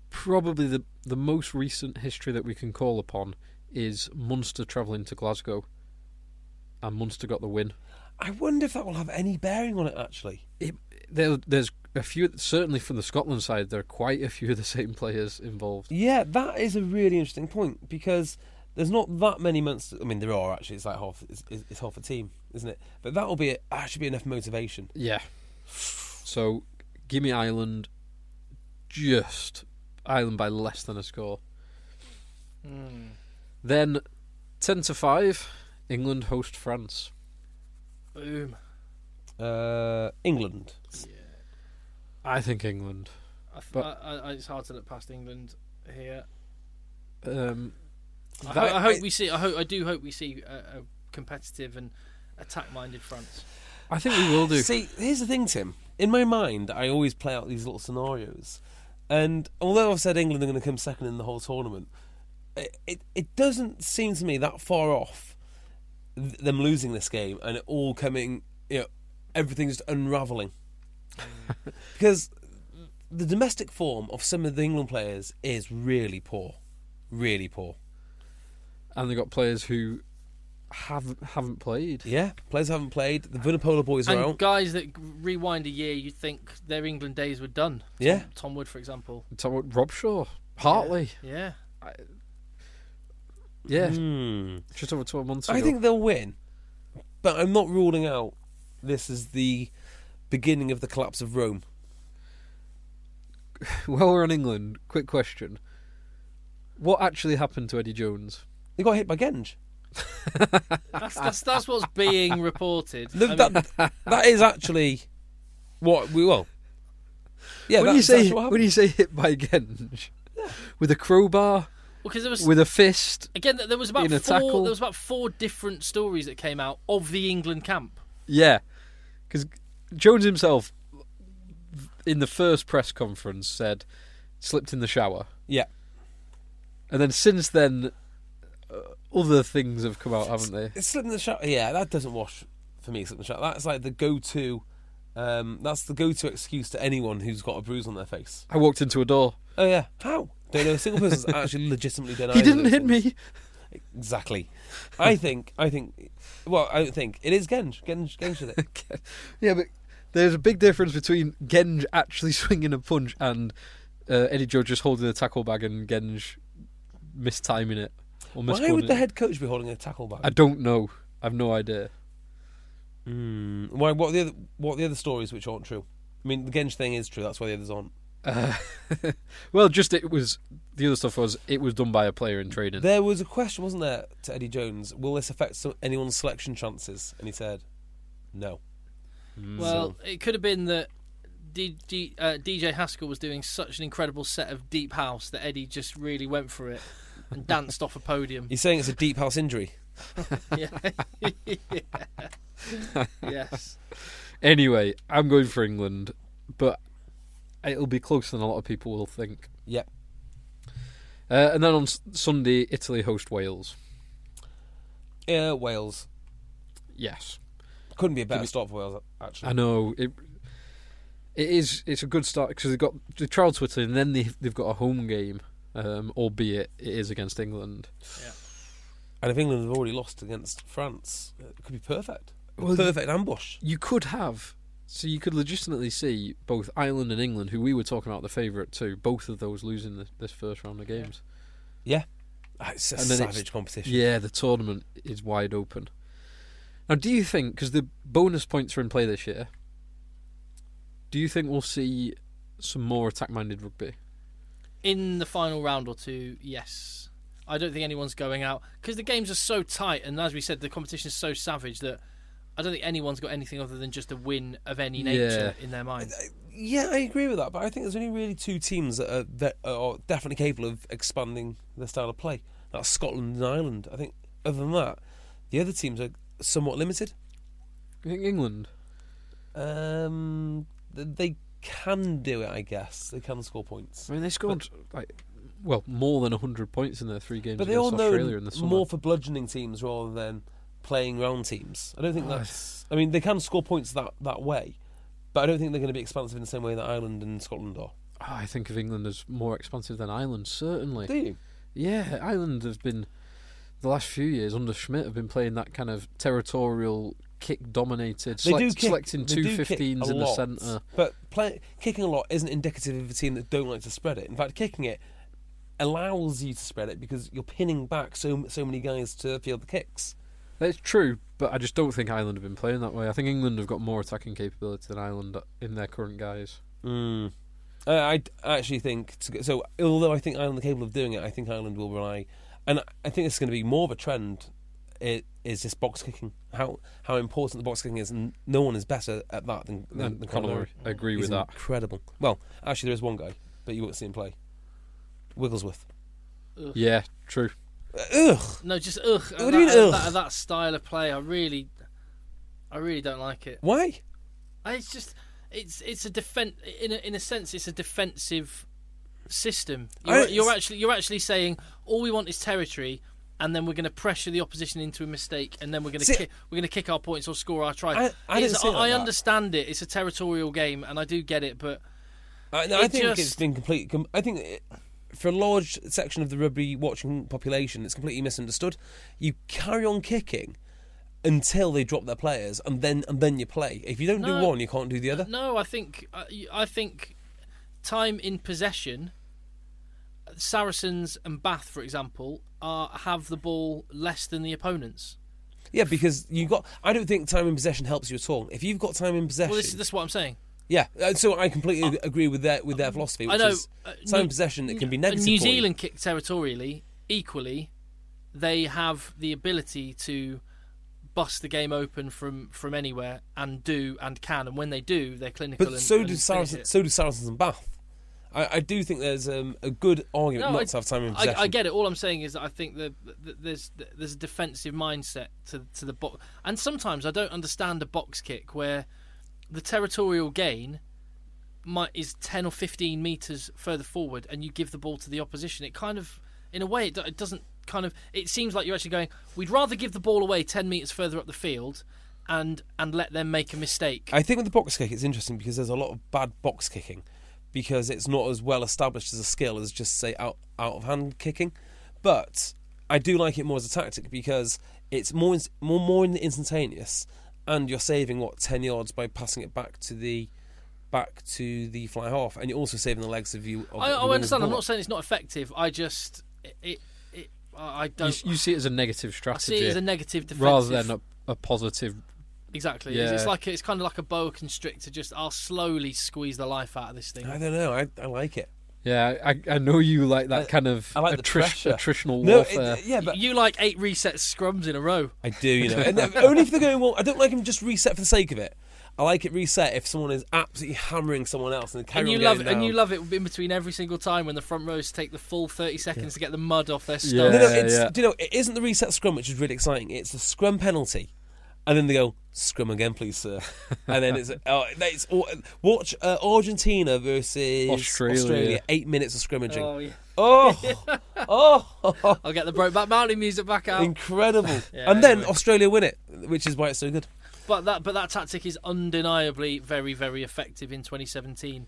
probably the the most recent history that we can call upon is Munster travelling to Glasgow, and Munster got the win. I wonder if that will have any bearing on it, actually. It, there, there's a few, certainly from the Scotland side, there are quite a few of the same players involved. Yeah, that is a really interesting point, because there's not that many Munster. I mean, there are actually. It's like half. It's, it's half a team, isn't it? But that will be actually be enough motivation. Yeah. So, give me Ireland. Just Ireland by less than a score. Mm. Then, ten to five, England host France. Boom. Uh, England. Yeah. I think England. I th- But- I, I, it's hard to look past England here. Um, I, That- ho- I hope I- we see. I hope. I do hope we see a, a competitive and attack-minded France. I think we will do. See, here's the thing, Tim. In my mind, I always play out these little scenarios, and although I've said England are going to come second in the whole tournament, it it, it doesn't seem to me that far off th- them losing this game and it all coming, you know, everything just unravelling. Because the domestic form of some of the England players is really poor, really poor. And they got players who haven't haven't played. Yeah, players haven't played. The Vunipola boys are And out. guys that rewind a year, you'd think their England days were done. Tom, Yeah. Tom Wood, for example. Tom- Rob Shaw, Hartley, Yeah. yeah, Hmm. just over twelve months ago. I think they'll win, but I'm not ruling out this is the beginning of the collapse of Rome. While we're on England, quick question: what actually happened to Eddie Jones? They got hit by Genge. That's, that's that's what's being reported. Look, I mean, that that is actually what we well. Yeah, when you that's, say that's what when happened. you say hit by Genge, with a crowbar, because there was with a fist. again there was about in a four. tackle. There was about four different stories that came out of the England camp. Yeah, because Jones himself, in the first press conference, said slipped in the shower, Yeah, and then since then, uh, other things have come out, haven't they? it's slipping the shot. Yeah, that doesn't wash for me. Slipping the shot. That's like the go-to. Um, that's the go-to excuse to anyone who's got a bruise on their face. I walked into a door. Oh yeah, how? Don't know a single person's actually legitimately done. He either of didn't those hit things. me. Exactly. I think. I think. Well, I don't think it is Genge. Genge. Genge did it. Yeah, but there's a big difference between Genge actually swinging a punch and uh, Eddie Jones just holding the tackle bag and Genge mistiming it. Or Why misholding would the it. head coach be holding a tackle bag? I don't know. I've no idea. Mm. Why? What are the other? What are the other stories which aren't true? I mean, the Genge thing is true. That's why the others aren't. Uh, well, just it was the other stuff was it was done by a player in training. There was a question, wasn't there, to Eddie Jones? Will this affect some, anyone's selection chances? And he said, no. Well, it could have been that D, D, uh, D J Haskell was doing such an incredible set of deep house that Eddie just really went for it and danced off a podium. He's saying it's a deep house injury. Yeah. Yeah. Yes. Anyway, I'm going for England, but it'll be closer than a lot of people will think. Yep. Uh, and then on S- Sunday, Italy host Wales. Yeah, Wales. Yes, Couldn't be a better Give me- start for Wales, actually. I know it. It is. It's a good start because they've got they travelled to Italy and then they they've got a home game, um, albeit it is against England. Yeah. And if England have already lost against France, it could be perfect. Well, perfect ambush. You could have. So you could legitimately see both Ireland and England, who we were talking about the favourite too, both of those losing the, this first round of games. Yeah. Ah, It's a And then savage it's- competition. Yeah, the tournament is wide open. Now, do you think, because the bonus points are in play this year, do you think we'll see some more attack-minded rugby? In the final round or two, yes. I don't think anyone's going out because the games are so tight, and as we said, the competition is so savage that I don't think anyone's got anything other than just a win of any nature Yeah. in their mind. Yeah, I agree with that, but I think there's only really two teams that are, that are definitely capable of expanding their style of play. That's Scotland and Ireland. I think, other than that, the other teams are somewhat limited. I think England. Um, th- they can do it, I guess. They can score points. I mean, they scored like well more than one hundred points in their three games But they all against know Australia in the summer. more for bludgeoning teams rather than playing round teams. I don't think Oh, that's... I mean, they can score points that, that way, but I don't think they're going to be expansive in the same way that Ireland and Scotland are. Oh, I think of England as more expansive than Ireland, certainly. Do you? Yeah, Ireland have been, the last few years under Schmidt, have been playing that kind of territorial, kick-dominated, They select, do kick, selecting they two do kick fifteens a in the lot, centre. But play, kicking a lot isn't indicative of a team that don't like to spread it. In fact, kicking it allows you to spread it because you're pinning back so so many guys to field the kicks. That's true, but I just don't think Ireland have been playing that way. I think England have got more attacking capability than Ireland in their current guys. Mm. Uh, I actually think to go, so. Although I think Ireland are capable of doing it, I think Ireland will rely, and I think it's going to be more of a trend. It is just box kicking. How how important the box kicking is, and no one is better at that than than, than Conor. I agree He's with that. Incredible. Well, actually, there is one guy, but you won't see him play. Wigglesworth. Ugh. Yeah, true. Uh, ugh. No, just ugh. What that, do you mean, ugh? That, that style of play, I really, I really don't like it. Why? It's just, it's it's a defense. In a, in a sense, it's a defensive system. You're, I- you're actually you're actually saying all we want is territory, and then we're going to pressure the opposition into a mistake, and then we're going to See- ki- we're going to kick our points or score our try. I- I didn't It's- see it like I that. understand it. It's a territorial game, and I do get it, but I, no, I It think just- it's been complete. Com- I think it, for a large section of the rugby watching population, it's completely misunderstood. You carry on kicking until they drop their players, and then and then you play. If you don't No. do one, you can't do the other. no, I think I, I think time in possession. Saracens and Bath, for example, are have the ball less than the opponents. Yeah, because you got. I don't think time in possession helps you at all. If you've got time in possession, Well, this is this is what I'm saying. yeah. uh, So I completely agree with their with their philosophy. Which I know. is uh, time in New- possession. It can be uh, negative. New for you. Zealand kick territorially. Equally, they have the ability to bust the game open from, from anywhere and do and can. And when they do, they're clinical. But and, so and do finish Saracens. it. So do Saracens and Bath. I, I do think there's um, a good argument No, not I- to have time in I, possession. I get it. All I'm saying is that I think that that there's there's a defensive mindset to to the box, and sometimes I don't understand a box kick where the territorial gain might is ten or fifteen meters further forward, and you give the ball to the opposition. It kind of, in a way, it, do- it doesn't kind of. It seems like you're actually going. We'd rather give the ball away ten meters further up the field, and and let them make a mistake. I think with the box kick, it's interesting because there's a lot of bad box kicking because it's not as well established as a skill as just say out out of hand kicking. But I do like it more as a tactic because it's more ins- more more instantaneous, and you're saving what ten yards by passing it back to the back to the fly half, and you're also saving the legs of you. Of I, the I wingers understand. I'm ball. not saying it's not effective. I just it. it, it I You, don't. you see it as a negative I strategy see it as a negative defensive. rather than a, a positive. Exactly. Yeah. It's like it's kind of like a boa constrictor. Just I'll slowly squeeze the life out of this thing. I don't know. I, I like it. Yeah, I, I know you like that I- kind of I like the attrish- pressure. attritional No, warfare. it, yeah, but you like eight reset scrums in a row. I do, you know. And then- only if they're going, well, I don't like them just reset for the sake of it. I like it reset if someone is absolutely hammering someone else and they carry And you on love going it, and down. you love it in between every single time when the front rows take the full thirty seconds to get the mud off their Yeah. stumps. No, no, it's, yeah. do you know, it isn't the reset scrum which is really exciting. It's the scrum penalty. And then they go, scrum again, please, sir. And then it's, oh, it's watch uh, Argentina versus Australia. Australia. Eight minutes of scrimmaging. Oh, yeah. Oh, oh, I'll get the Brokeback Mountain music back out. incredible. Yeah, and then anyway. Australia win it, which is why it's so good. But that but that tactic is undeniably very very effective in twenty seventeen.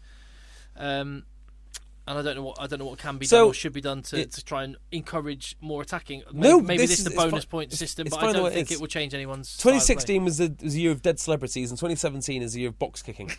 Um, and I don't know what I don't know what can be So, done or should be done to, it- to try and encourage more attacking. No, maybe, maybe this this is is- the it's bonus fi- point it's- system, it's but I fine the don't way it think is. it will change anyone's. style of twenty play. sixteen was a, was a year of dead celebrities, and twenty seventeen is a year of box kicking.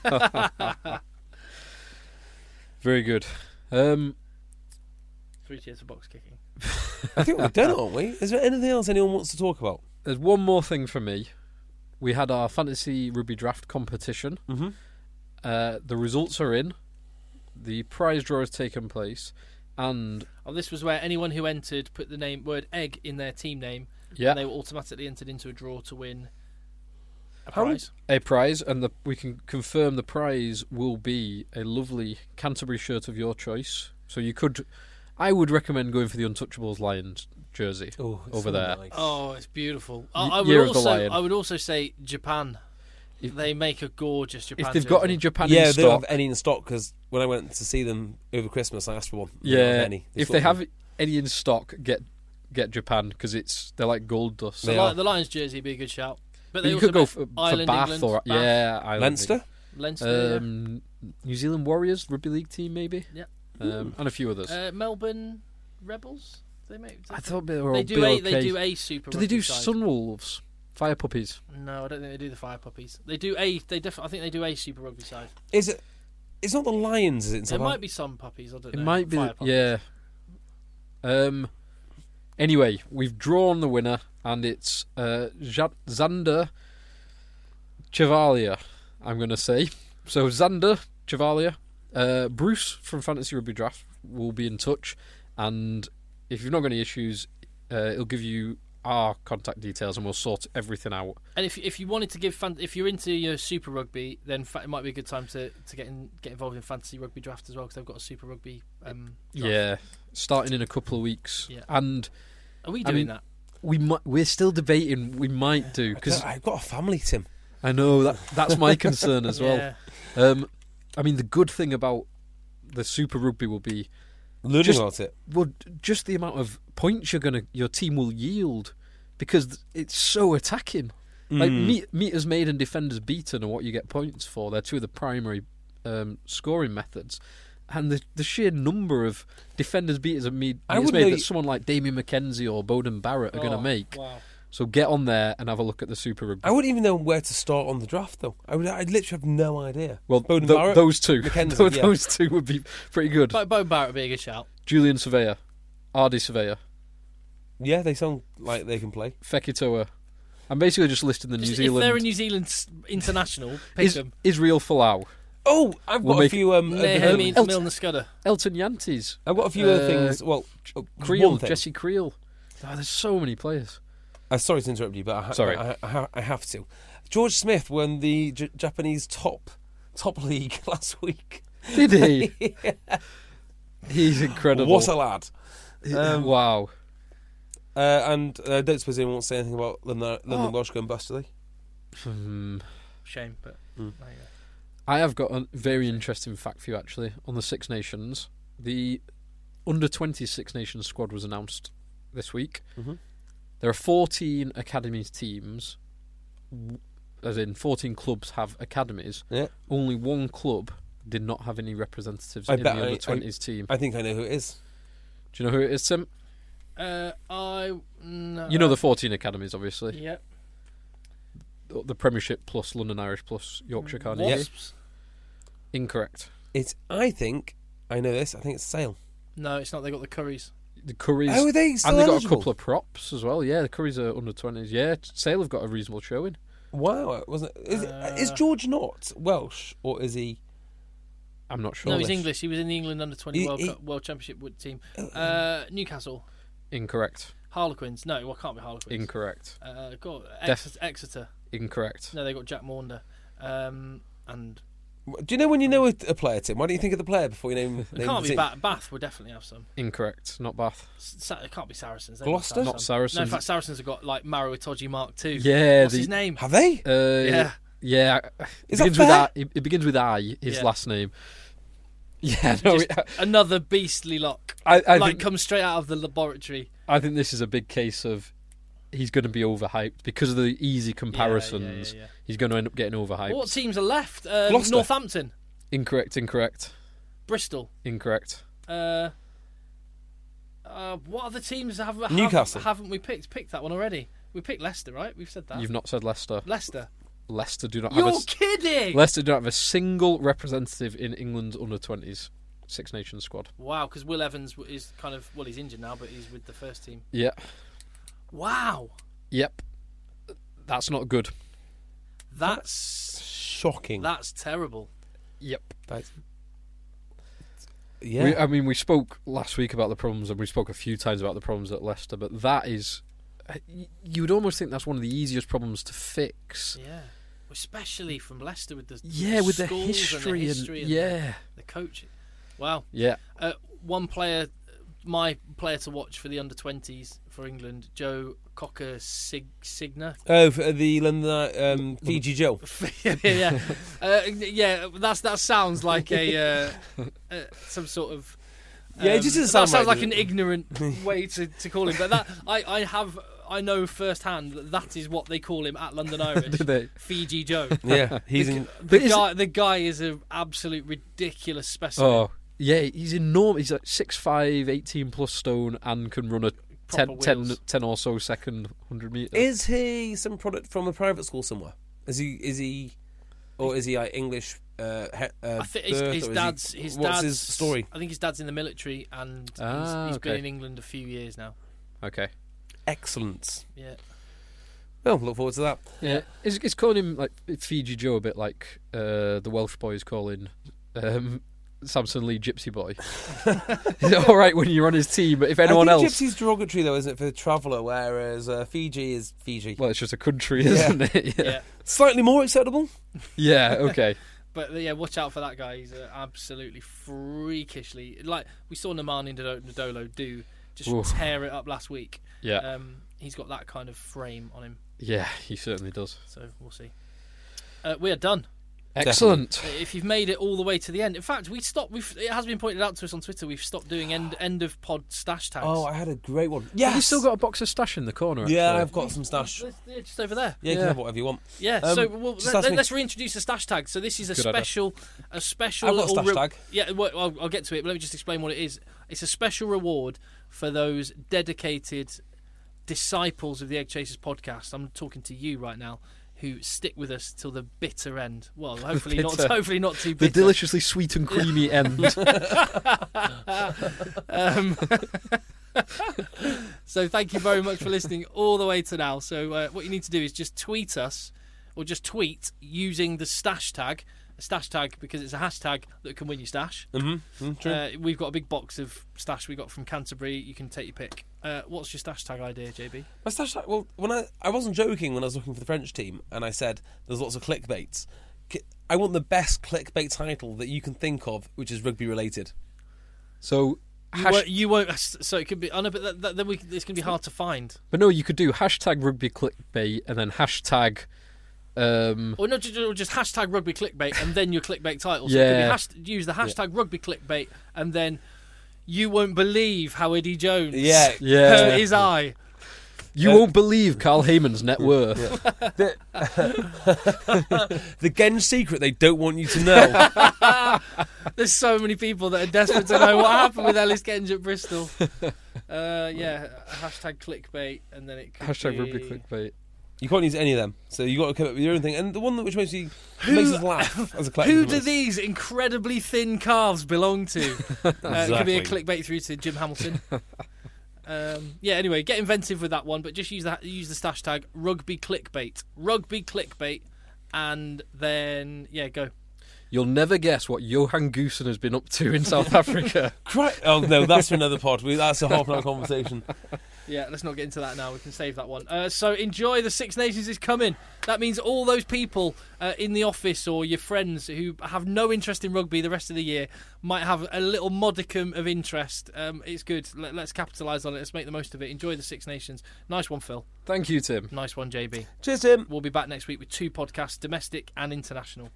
Very good. Um, Three cheers for box kicking. I think we're done, aren't we? Is there anything else anyone wants to talk about? there's one more thing for me. We had our fantasy rugby draft competition. Mm-hmm. Uh, the results are in. The prize draw has taken place, and Oh, this was where anyone who entered put the name word egg in their team name, yeah, and they were automatically entered into a draw to win a How- prize. a prize, and the, we can confirm the prize will be a lovely Canterbury shirt of your choice. So you could, I would recommend going for the Untouchables Lions jersey Oh, it's over so there. nice. Oh, it's beautiful. I, Y- I would Year of the also Lion. I would also say Japan. If- They make a gorgeous Japan. If they've got jersey. any Japan Yeah, in they don't stock, have any in stock because when I went to see them over Christmas, I asked for one. They don't yeah, have any. if still they have have any in stock, get get Japan because it's they're like gold dust. the, They Li- are. the Lions jersey would be a good shout. But But they you also could go make for, for Ireland, Bath England, or Bath, yeah, Ireland, Leinster. Leinster. Um, New Zealand Warriors rugby league team, maybe. Yeah. Um, and a few others. Uh, Melbourne Rebels. They make. I thought they were they all do be a okay. they do a super. Do they do rugby side. Sunwolves? Fire Puppies? No, I don't think they do the Fire Puppies. They do a. They def- I think they do a super rugby side. Is it? It's not the Lions, is it? in There South might Africa? be some puppies. I don't It know. might be. Fire puppies. Yeah. Um. Anyway, we've drawn the winner, and it's uh, Ja- Xander Chevalier, I'm going to say. So, Xander Chevalier, uh, Bruce from Fantasy Rugby Draft will be in touch, and if you've not got any issues, uh, it'll give you our contact details, and we'll sort everything out. And if if you wanted to give, fan- if you're into your Super Rugby, then fa- it might be a good time to, to get in, get involved in Fantasy Rugby Draft as well, because they've got a Super Rugby. Um, draft. Yeah, starting in a couple of weeks. Yeah. And Are we I doing mean, that? we might. We're still debating. We might do because I've got a family, Tim. I know that that's my concern as well. Yeah. Um, I mean, the good thing about the Super Rugby will be Learning just, about it. well, just the amount of points you're gonna, your team will yield, because it's so attacking. Like Mm. meet, meters made and defenders beaten are what you get points for. They're two of the primary um, scoring methods, and the the sheer number of defenders beaters and me- I meters wouldn't made know that you- someone like Damien McKenzie or Bowden Barrett are going to Oh, make. Wow. So get on there and have a look at the Super Rugby. I wouldn't even know where to start on the draft, though. I would. I'd literally have no idea. Well, Bowden th- Barrett, those two, McKenzie, those, yeah. those two would be pretty good. Bo, Bo Barrett would be a good shout. Julian Surveyor, Ardy Surveyor, Yeah, they sound like they can play. Fekitoa. I'm basically just listing the New Just, Zealand. If they're a New Zealand s- international, pick Is, them. Israel Folau, Oh, I've We'll got a make- few. Um, Nehemi um, Milner Scudder. Elton Yantes, I've got a few other uh, things. Well, uh, Creel, one thing. Jesse Creel. Oh, there's so many players. Uh, sorry to interrupt you, but I, ha- Sorry. I, I, ha- I have to. George Smith won the J- Japanese top top league last week. Did he? He's incredible. What a lad! Um, wow. Uh, and I uh, don't suppose anyone wants to say anything about London, London Oh. Welsh going bust, do they? Hmm. Shame, but Mm. there you go. I have got a very interesting fact for you, actually, on the Six Nations. The under twenty Six Nations squad was announced this week. Mm-hmm. There are fourteen academies teams, w- as in fourteen clubs have academies. Yeah. Only one club did not have any representatives I in the bet I- under twenties team. I think I know who it is. Do you know who it is, Tim? Uh, I no, You know the fourteen academies, obviously. Yep. The the Premiership plus London Irish plus Yorkshire Carnegie. Wasps. Incorrect. It's. I think I know this. I think it's Sale. No, it's not. They got the Curries. The Curries. Oh, are they still and they got eligible? a couple of props as well. Yeah, the Curries are under twenties. Yeah, Sale have got a reasonable showing. Wow, it wasn't. Is, Uh, is George not Welsh or is he? I'm not sure. No, he's English. English. He was in the England under twenty He- World he- Cup, World Championship wood team. Uh, Newcastle. Incorrect. Harlequins. No, well, can't be Harlequins. Incorrect. Uh, got Def- Ex- Exeter. Incorrect. No, they got Jack Maunder. Um, and Do you know when you know a, a player, Tim? Why don't you think of the player before you name? it name can't the be team? Bath. Bath would definitely have some. Incorrect. Not Bath. Sa- it can't be Saracens. They Gloucester? must have Not some. No, in Saracens. fact, Saracens have got like Maro Itoje Mark two. Yeah. What's the, his name? Have they? Uh, Yeah. Yeah. It Is that begins with fair? I. It, it begins with I. His Yeah. last name. Yeah. No. Just it- another beastly lock. I, I like think. comes straight out of the laboratory. I think this is a big case of he's going to be overhyped because of the easy comparisons. Yeah, yeah, yeah, He's going to end up getting overhyped. yeah. What teams are left? Um, Gloucester. Northampton, Incorrect. Incorrect. Bristol. Incorrect. Uh, uh, what other teams have, have Newcastle. haven't we picked? Picked that one already. We picked Leicester, right? We've said that. You've not said Leicester. Leicester. Leicester do not You're have a. s- kidding! Leicester do not have a single representative in England's under twenties Six Nations squad. Wow, because Will Evans w- is kind of well, he's injured now, but he's with the first team. Yeah. Wow, Yep. That's not good. that's Shocking. that's terrible. Yep. That's- yeah. We, I mean, we spoke last week about the problems, and we spoke a few times about the problems at Leicester, but that is. y- You would almost think that's one of the easiest problems to fix. Yeah, especially from Leicester with the Yeah, with the schools history and, and, the history and yeah, the coaching. Wow. yeah. Uh, one player, my player to watch for the under twenties for England, Joe Cocker Sig- Signer. Oh, for the London um, Fiji Joe. yeah, yeah, uh, yeah. That's that sounds like a uh, uh, some sort of. Yeah, it um, just doesn't that sound sounds right, like an does it? ignorant way to, to call him, but that I, I have I know firsthand that that is what they call him at London Irish. Do they? Fiji Joe. Yeah, he's the, in. the guy. The guy is an absolute ridiculous specimen. Oh, yeah, he's enormous. He's like six five, eighteen plus stone, and can run a ten, ten, ten or so second hundred metres. Is he some product from a private school somewhere? Is he? Is he? Or is he like English? Uh, he, uh, I think his, birth, his or dad's. he, his what's dad's, his story? I think his dad's in the military, and Ah, he's, he's okay. been in England a few years now. Okay. Excellent. Yeah. Well, look forward to that. Yeah, it's, it's calling him like Fiji Joe a bit like uh, the Welsh boys calling um, Samson Lee Gypsy Boy. Is it all right when you're on his team, but if anyone I think else, Gypsy's derogatory though, isn't it, for the traveller? Whereas uh, Fiji is Fiji. well, it's just a country, isn't Yeah. it? Yeah. Yeah. Slightly more acceptable. Yeah. Okay. But yeah, watch out for that guy. He's uh, absolutely freakishly like we saw Nemanja Ndolo do, just Oof. tear it up last week. Yeah. Um, he's got that kind of frame on him, Yeah, he certainly does. so we'll see. Uh, we are done. Excellent. If you've made it all the way to the end, in fact, we stopped. We've it has been pointed out to us on Twitter. We've stopped doing end end of pod stash tags. Oh, I had a great one. Yes. Have you still got a box of stash in the corner? Yeah, actually? I've got some stash. Yeah, just over there. Yeah, you Yeah. can have whatever you want. Yeah, Um, so well, just let, ask me- us reintroduce the stash tag. So this is a Good idea. special, a special I've got a little stash tag. Yeah, well, I'll, I'll get to it, but let me just explain what it is. It's a special reward for those dedicated disciples of the Egg Chasers podcast. I'm talking to you right now, who stick with us till the bitter end. Well, hopefully not. Bitter. Hopefully not too The bitter. deliciously sweet and creamy end. um, so thank you very much for listening all the way to now. So uh, what you need to do is just tweet us, or just tweet using the stash tag. A stash tag because it's a hashtag that can win you stash. Mm-hmm. Mm, true. Uh, we've got a big box of stash we got from Canterbury. You can take your pick. Uh, what's your stash tag idea, J B? My stash tag. Well, when I I wasn't joking when I was looking for the French team, and I said there's lots of clickbaits. Ki- I want the best clickbait title that you can think of, which is rugby related. So, You, hash- won't, you won't. So it could be. I know, but that, that, then we, it's going to be hard to find. but no, you could do hashtag rugby clickbait and then hashtag. Um, Or not just, or just hashtag rugby clickbait and then your clickbait title. So Yeah. it could be hash, use the hashtag rugby clickbait and then you won't believe how Eddie Jones Yeah. Yeah. hurt his eye. you won't believe Carl Heyman's net worth. The, the Genge secret they don't want you to know. There's so many people that are desperate to know what happened with Ellis Genge at Bristol. Uh, yeah, hashtag clickbait and then it could Hashtag be... rugby clickbait. You can't use any of them, so you got to come up with your own thing. And the one that which makes you makes us laugh as a collective. Who of do us. these incredibly thin calves belong to? Uh, It could be a Exactly. clickbait through to Jim Hamilton. um, yeah, anyway, get inventive with that one, but just use the use the stash tag rugby clickbait, rugby clickbait, and then yeah, go. You'll never guess what Johan Goosen has been up to in South Africa. Cri- oh no, that's for another pod. We, that's a half an hour conversation. Yeah, let's not get into that now. We can save that one. Uh, so enjoy the Six Nations is coming. That means all those people uh, in the office or your friends who have no interest in rugby the rest of the year might have a little modicum of interest. Um, it's good. Let, let's capitalise on it. Let's make the most of it. Enjoy the Six Nations. Nice one, Phil. Thank you, Tim. Nice one, J B. Cheers, Tim. We'll be back next week with two podcasts, domestic and international.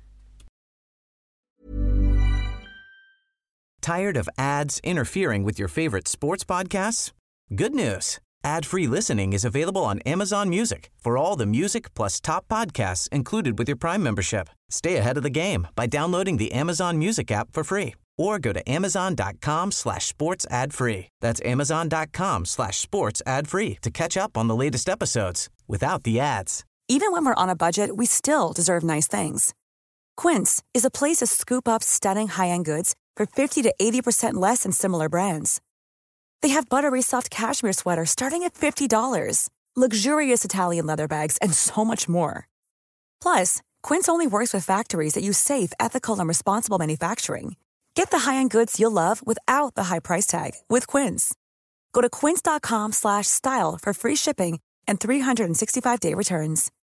Tired of ads interfering with your favorite sports podcasts? Good news. Ad-free listening is available on Amazon Music for all the music plus top podcasts included with your Prime membership. Stay ahead of the game by downloading the Amazon Music app for free or go to amazon.com slash sports ad free. That's amazon.com slash sports ad free to catch up on the latest episodes without the ads. Even when we're on a budget, we still deserve nice things. Quince is a place to scoop up stunning high-end goods for fifty to eighty percent less than similar brands. They have buttery soft cashmere sweaters starting at fifty dollars, luxurious Italian leather bags, and so much more. Plus, Quince only works with factories that use safe, ethical, and responsible manufacturing. Get the high-end goods you'll love without the high price tag with Quince. Go to quince.com slash style for free shipping and three sixty-five day returns.